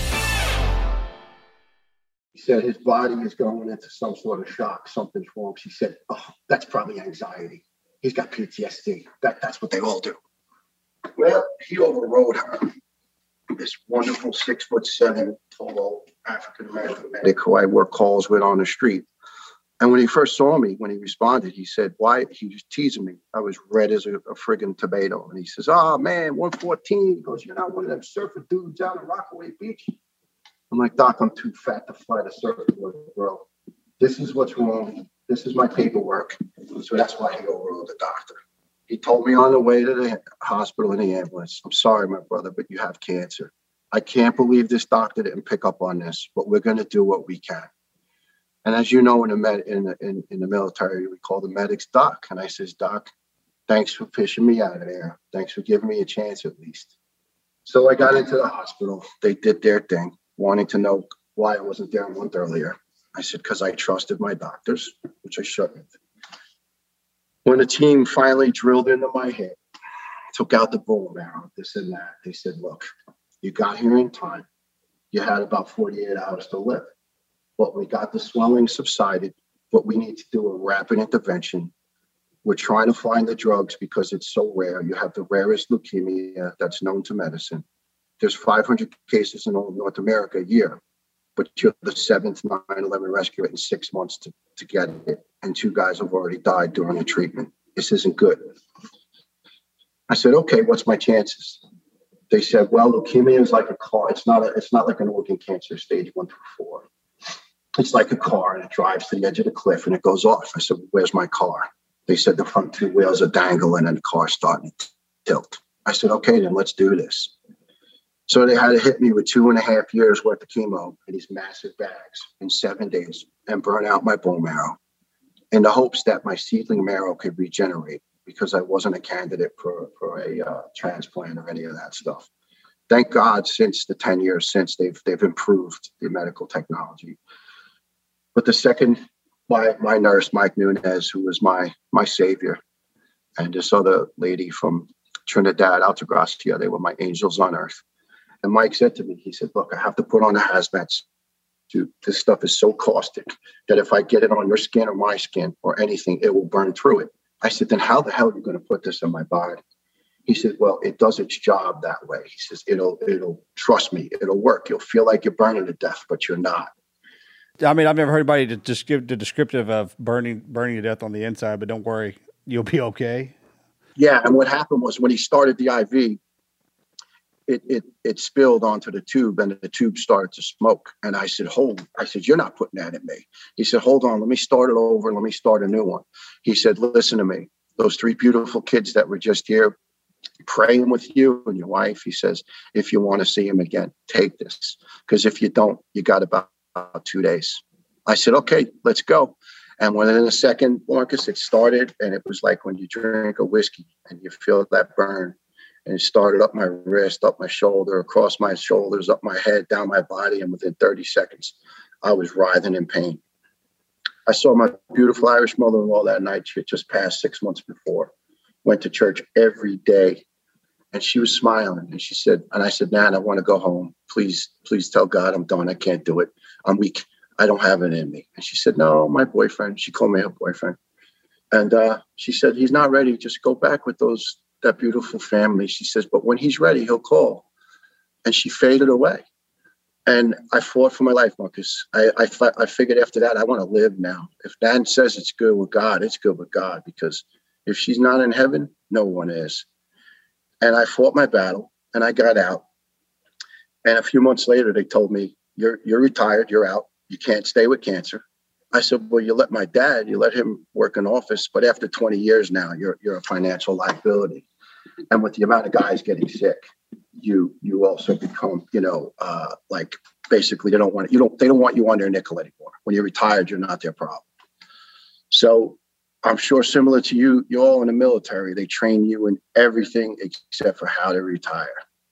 He said his body is going into some sort of shock. Something's wrong. She said, oh, that's probably anxiety. He's got P T S D. That, that's what they all do. Well, he overrode her. This wonderful six foot seven tall African-American medic who I work calls with on the street. And when he first saw me, when he responded, he said, why? He was teasing me. I was red as a, a friggin' tomato. And he says, oh, man, one fourteen. He goes, you're not one of them surfer dudes out in Rockaway Beach. I'm like, Doc, I'm too fat to fly the surfboard, bro. This is what's wrong. This is my paperwork. So that's why he overruled the doctor. He told me on the way to the hospital in the ambulance, I'm sorry, my brother, but you have cancer. I can't believe this doctor didn't pick up on this, but we're going to do what we can. And as you know, in the med- in the, in, in the military, we call the medics Doc. And I says, Doc, thanks for fishing me out of there. Thanks for giving me a chance at least. So I got into the hospital. They did their thing, wanting to know why I wasn't there a month earlier. I said, because I trusted my doctors, which I shouldn't. When the team finally drilled into my head, took out the bone marrow, this and that, they said, look, you got here in time. You had about forty-eight hours to live. But we got the swelling subsided. What we need to do a rapid intervention. We're trying to find the drugs because it's so rare. You have the rarest leukemia that's known to medicine. There's five hundred cases in all of North America a year, but you're the seventh nine eleven rescue in six months to, to get it. And two guys have already died during the treatment. This isn't good. I said, okay, what's my chances? They said, well, leukemia is like a car. It's not a, it's not like an organ cancer stage one through four. It's like a car and it drives to the edge of the cliff and it goes off. I said, where's my car? They said the front two wheels are dangling and the car's starting to tilt. I said, okay, then let's do this. So they had to hit me with two and a half years worth of chemo in these massive bags in seven days and burn out my bone marrow in the hopes that my seedling marrow could regenerate because I wasn't a candidate for, for a uh, transplant or any of that stuff. Thank God, since the ten years since, they've they've improved the medical technology. But the second, my, my nurse, Mike Nunez, who was my my savior, and this other lady from Trinidad, Altagracia, they were my angels on earth. And Mike said to me, he said, look, I have to put on a hazmat tube. This stuff is so caustic that if I get it on your skin or my skin or anything, it will burn through it. I said, then how the hell are you going to put this in my body? He said, well, it does its job that way. He says, it'll, it'll, trust me, it'll work. You'll feel like you're burning to death, but you're not. I mean, I've never heard anybody to just give the descriptive of burning, burning to death on the inside, but don't worry, you'll be okay. Yeah. And what happened was when he started the I V, it, it, it spilled onto the tube and the tube started to smoke. And I said, hold, I said, you're not putting that in me. He said, hold on, let me start it over. Let me start a new one. He said, listen to me, those three beautiful kids that were just here praying with you and your wife. He says, if you want to see him again, take this. Because if you don't, you got about, about two days. I said, okay, let's go. And within a second, Marcus, it started. And it was like when you drink a whiskey and you feel that burn. And it started up my wrist, up my shoulder, across my shoulders, up my head, down my body. And within thirty seconds, I was writhing in pain. I saw my beautiful Irish mother-in-law that night. She had just passed six months before. Went to church every day. And she was smiling. And she said, and I said, Nan, I want to go home. Please, please tell God I'm done. I can't do it. I'm weak. I don't have it in me. And she said, no, my boyfriend. She called me her boyfriend. And uh, she said, he's not ready. Just go back with those that beautiful family. She says, but when he's ready, he'll call. And she faded away. And I fought for my life, Marcus. I, I, I figured after that, I want to live now. If Nan says it's good with God, it's good with God. Because if she's not in heaven, no one is. And I fought my battle and I got out. And a few months later, they told me, you're, you're retired, you're out. You can't stay with cancer. I said, well, you let my dad, you let him work in office. But after twenty years now, you're, you're a financial liability. And with the amount of guys getting sick, you, you also become, you know, uh, like basically they don't want you don't, they don't want you on their nickel anymore. When you're retired, you're not their problem. So I'm sure similar to you, you're all in the military. They train you in everything except for how to retire.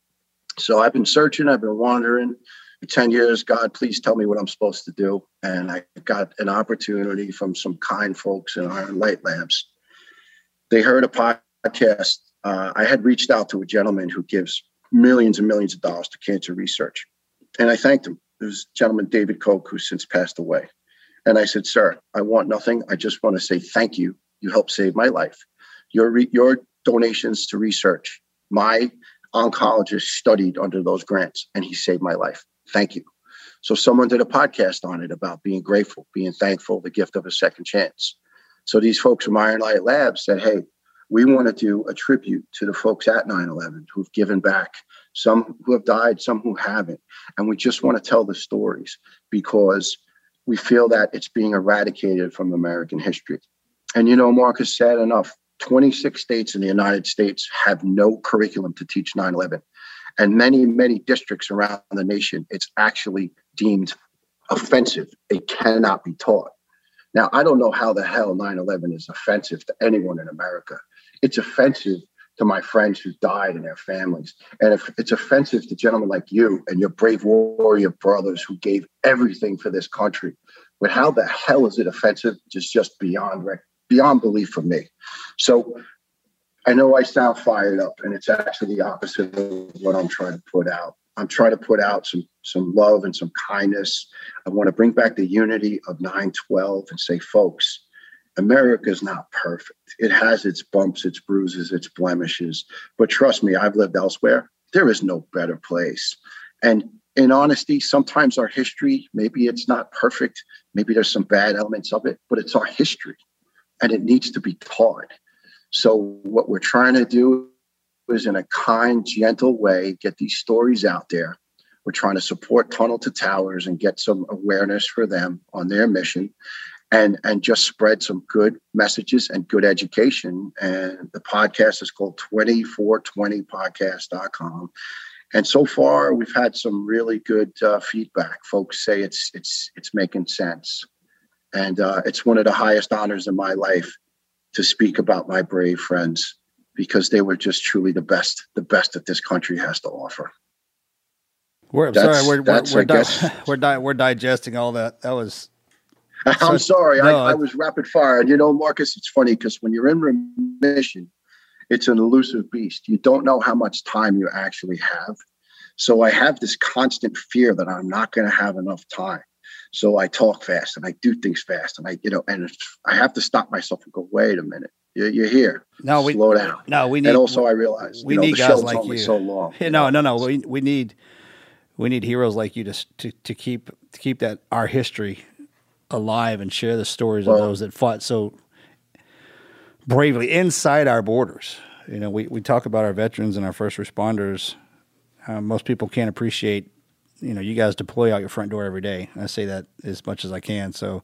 So I've been searching, I've been wandering for ten years. God, please tell me what I'm supposed to do. And I got an opportunity from some kind folks in Iron Light Labs. They heard a podcast. Uh, I had reached out to a gentleman who gives millions and millions of dollars to cancer research. And I thanked him. There's a gentleman, David Koch, who's since passed away. And I said, sir, I want nothing. I just want to say thank you. You helped save my life. Your re- your donations to research, my oncologist studied under those grants, and he saved my life. Thank you. So someone did a podcast on it about being grateful, being thankful, the gift of a second chance. So these folks from Iron Light Labs said, hey, we want to do a tribute to the folks at nine eleven who've given back, some who have died, some who haven't. And we just want to tell the stories because we feel that it's being eradicated from American history. And, you know, Marcus, sad enough, twenty-six states in the United States have no curriculum to teach nine eleven. And many, many districts around the nation, it's actually deemed offensive. It cannot be taught. Now, I don't know how the hell nine eleven is offensive to anyone in America. It's offensive to my friends who died and their families. And if it's offensive to gentlemen like you and your brave warrior brothers who gave everything for this country. But how the hell is it offensive? It's just beyond beyond belief for me. So I know I sound fired up, and it's actually the opposite of what I'm trying to put out. I'm trying to put out some some love and some kindness. I want to bring back the unity of nine twelve and say, folks, America is not perfect. It has its bumps, its bruises, its blemishes. But trust me, I've lived elsewhere. There is no better place. And in honesty, sometimes our history, maybe it's not perfect. Maybe there's some bad elements of it, but it's our history and it needs to be taught. So what we're trying to do is in a kind, gentle way, get these stories out there. We're trying to support Tunnel to Towers and get some awareness for them on their mission. And, and just spread some good messages and good education. And the podcast is called twenty-four twenty podcast dot com. And so far, we've had some really good uh, feedback. Folks say it's it's it's making sense. And uh, it's one of the highest honors in my life to speak about my brave friends because they were just truly the best, the best that this country has to offer. We're That's, sorry, we're that's, we're, we're, guess, di- we're, di- we're digesting all that. That was... I'm sorry. No, I, I was rapid fire. And you know, Marcus, it's funny because when you're in remission, it's an elusive beast. You don't know how much time you actually have. So I have this constant fear that I'm not going to have enough time. So I talk fast and I do things fast, and I, you know, and I have to stop myself and go, wait a minute, you're, you're here. No, we slow down. No, we need. And also, I realize we you know, need the guys show's like only you. so long. No, no, no. We we need we need heroes like you to to to keep to keep that our history alive and share the stories well, of those that fought so bravely inside our borders. You know, we we talk about our veterans and our first responders. Uh, most people can't appreciate. You know, you guys deploy out your front door every day. I say that as much as I can. So,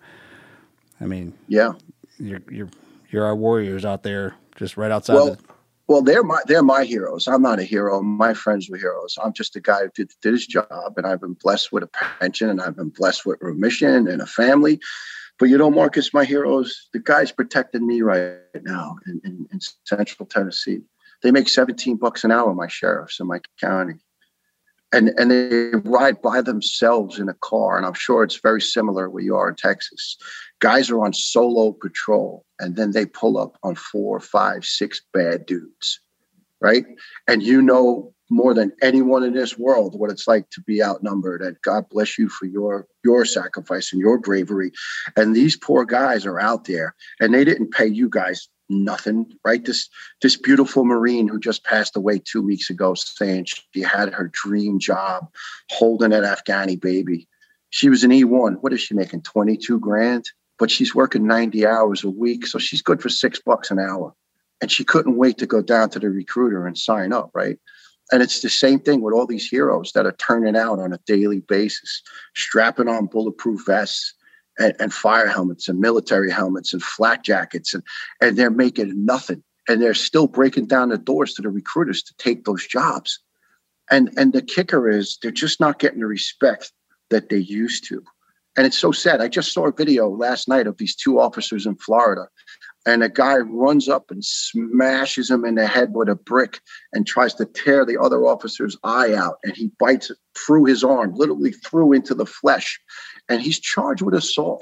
I mean, yeah, you're you're you're our warriors out there, just right outside. Well, the- well, they're my they're my heroes. I'm not a hero. My friends were heroes. I'm just a guy who did, did his job, and I've been blessed with a pension, and I've been blessed with remission and a family. But you know, Marcus, my heroes, the guys protecting me right now in, in, in Central Tennessee. They make seventeen bucks an hour, my sheriffs in my county. And and they ride by themselves in a car, and I'm sure it's very similar where you are in Texas. Guys are on solo patrol, and then they pull up on four, five, six bad dudes, right? And you know more than anyone in this world what it's like to be outnumbered. And God bless you for your your sacrifice and your bravery. And these poor guys are out there, and they didn't pay you guys nothing, right? This this beautiful Marine who just passed away two weeks ago saying she had her dream job holding that Afghani baby. She was an E one. What is she making? twenty-two grand? But she's working ninety hours a week. So she's good for six bucks an hour. And she couldn't wait to go down to the recruiter and sign up, right? And it's the same thing with all these heroes that are turning out on a daily basis, strapping on bulletproof vests, And, and fire helmets and military helmets and flak jackets, and, and they're making nothing. And they're still breaking down the doors to the recruiters to take those jobs. And, and the kicker is they're just not getting the respect that they used to. And it's so sad. I just saw a video last night of these two officers in Florida, and a guy runs up and smashes him in the head with a brick and tries to tear the other officer's eye out. And he bites it through his arm, literally through into the flesh. And he's charged with assault.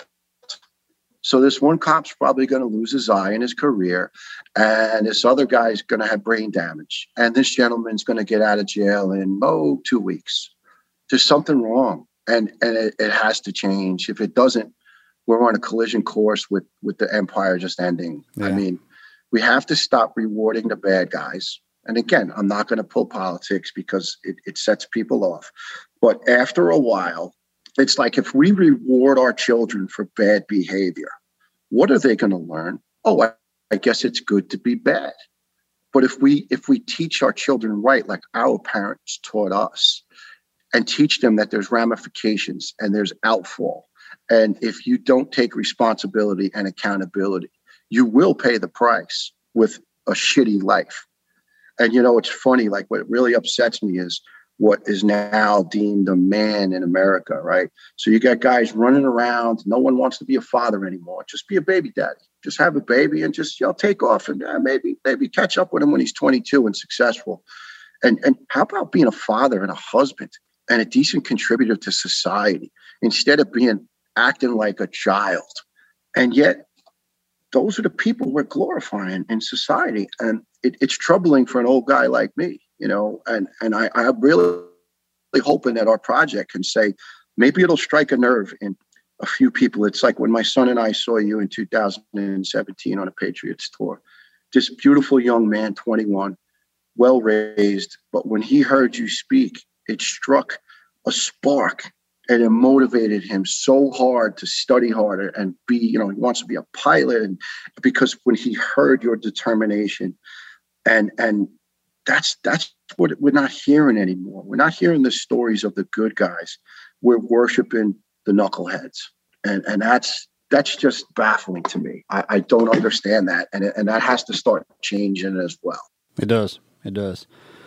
So this one cop's probably going to lose his eye in his career. And this other guy's going to have brain damage. And this gentleman's going to get out of jail in, oh, two weeks. There's something wrong. And and it, it has to change. If it doesn't, we're on a collision course with, with the empire just ending. Yeah. I mean, we have to stop rewarding the bad guys. And again, I'm not going to pull politics because it, it sets people off. But after a while, it's like if we reward our children for bad behavior, what are they going to learn? Oh, I, I guess it's good to be bad. But if we if we teach our children right, like our parents taught us, and teach them that there's ramifications and there's outfall, and if you don't take responsibility and accountability, you will pay the price with a shitty life. And, you know, it's funny, like what really upsets me is what is now deemed a man in America, right? So you got guys running around. No one wants to be a father anymore. Just be a baby daddy. Just have a baby and just, you know, take off and uh, maybe maybe catch up with him when he's twenty-two and successful. And and how about being a father and a husband and a decent contributor to society instead of being acting like a child? And yet those are the people we're glorifying in society. And it, it's troubling for an old guy like me, you know, and, and I, I'm really hoping that our project can say, maybe it'll strike a nerve in a few people. It's like when my son and I saw you in two thousand seventeen on a Patriots tour, this beautiful young man, twenty-one, well-raised. But when he heard you speak, it struck a spark and it motivated him so hard to study harder and be, you know, he wants to be a pilot. And because when he heard your determination, and, and that's, that's what we're not hearing anymore. We're not hearing the stories of the good guys. We're worshiping the knuckleheads. And, and that's, that's just baffling to me. I, I don't understand that. And, and that has to start changing as well. It does. It does.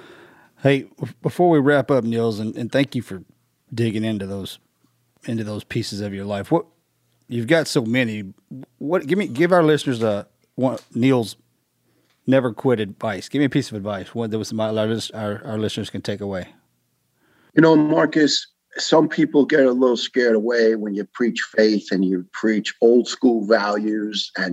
Hey, before we wrap up, Niels, and, and thank you for digging into those into those pieces of your life. What you've got so many. What give me give our listeners a one Niels never quit advice. Give me a piece of advice. What that was my our our listeners can take away. You know, Marcus, some people get a little scared away when you preach faith and you preach old school values. And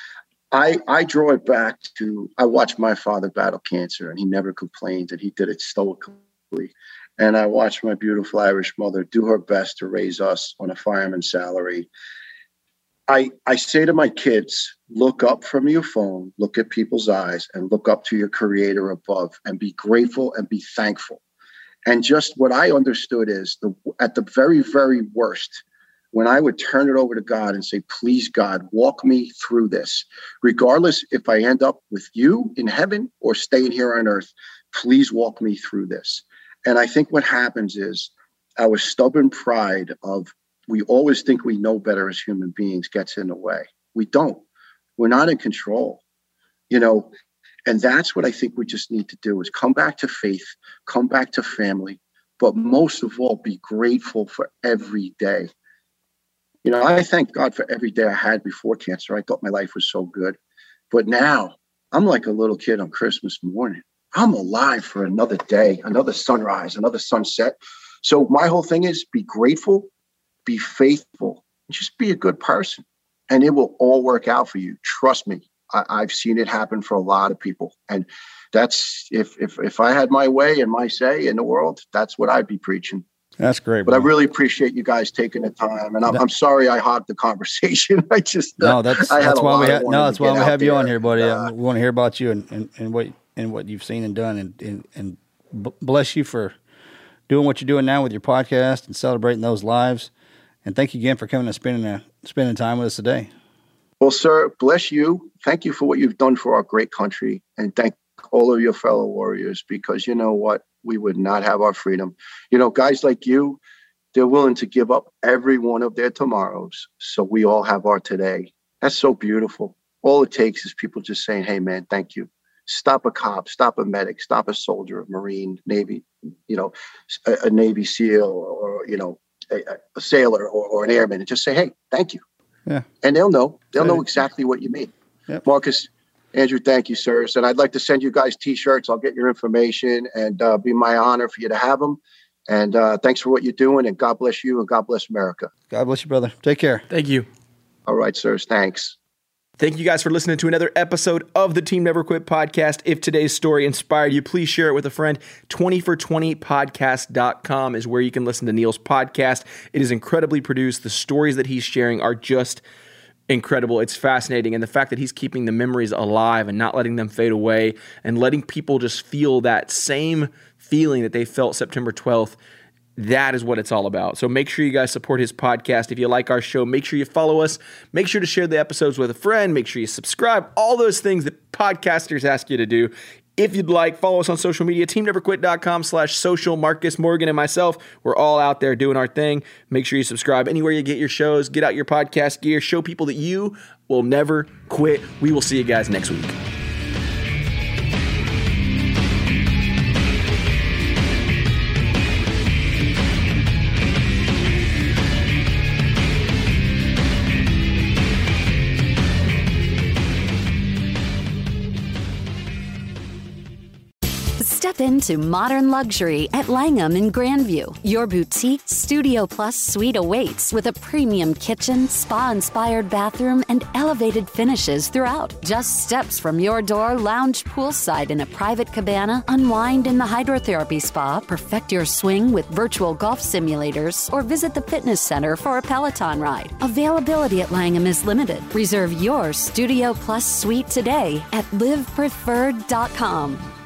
I I draw it back to, I watched my father battle cancer and he never complained and he did it stoically. And I watched my beautiful Irish mother do her best to raise us on a fireman's salary. I, I say to my kids, look up from your phone, look at people's eyes, and look up to your creator above, and be grateful and be thankful. And just what I understood is, the at the very, very worst, when I would turn it over to God and say, please, God, walk me through this, regardless if I end up with you in heaven or staying here on earth, please walk me through this. And I think what happens is our stubborn pride of we always think we know better as human beings gets in the way. We don't. We're not in control, you know, and that's what I think we just need to do is come back to faith, come back to family, but most of all, be grateful for every day. You know, I thank God for every day I had before cancer. I thought my life was so good, but now I'm like a little kid on Christmas morning. I'm alive for another day, another sunrise, another sunset. So my whole thing is be grateful, be faithful, just be a good person, and it will all work out for you. Trust me. I, I've seen it happen for a lot of people. And that's, if, if, if I had my way and my say in the world, that's what I'd be preaching. That's great. But bro. I really appreciate you guys taking the time, and I'm, I'm sorry I hogged the conversation. I just, uh, no, that's, I that's why we have, no, that's why we have you there. on here, buddy. Uh, we want to hear about you and, and, and what, and what you've seen and done, and, and, and bless you for doing what you're doing now with your podcast and celebrating those lives. And thank you again for coming and spending a, spending time with us today. Well, sir, bless you. Thank you for what you've done for our great country, and thank all of your fellow warriors, because you know what? We would not have our freedom. You know, guys like you, they're willing to give up every one of their tomorrows so we all have our today. That's so beautiful. All it takes is people just saying, hey, man, thank you. Stop a cop, stop a medic, stop a soldier, a Marine, Navy, you know, a, a Navy SEAL, or, you know, a, a sailor or, or an airman, and just say, hey, thank you. Yeah. And they'll know. They'll know exactly what you mean. Yep. Marcus, Andrew, thank you, sirs. And I'd like to send you guys T-shirts. I'll get your information, and uh, be my honor for you to have them. And uh, thanks for what you're doing, and God bless you, and God bless America. God bless you, brother. Take care. Thank you. All right, sirs. Thanks. Thank you guys for listening to another episode of the Team Never Quit podcast. If today's story inspired you, please share it with a friend. twenty for twenty podcast dot com is where you can listen to Neil's podcast. It is incredibly produced. The stories that he's sharing are just incredible. It's fascinating. And the fact that he's keeping the memories alive and not letting them fade away and letting people just feel that same feeling that they felt September twelfth, that is what it's all about. So make sure you guys support his podcast. If you like our show, make sure you follow us. Make sure to share the episodes with a friend. Make sure you subscribe. All those things that podcasters ask you to do. If you'd like, follow us on social media, team never quit dot com slash social. Marcus, Morgan, and myself, we're all out there doing our thing. Make sure you subscribe anywhere you get your shows. Get out your podcast gear. Show people that you will never quit. We will see you guys next week. Step into modern luxury at Langham in Grandview. Your boutique Studio Plus suite awaits with a premium kitchen, spa-inspired bathroom, and elevated finishes throughout. Just steps from your door, lounge poolside in a private cabana, unwind in the hydrotherapy spa, perfect your swing with virtual golf simulators, or visit the fitness center for a Peloton ride. Availability at Langham is limited. Reserve your Studio Plus suite today at live preferred dot com.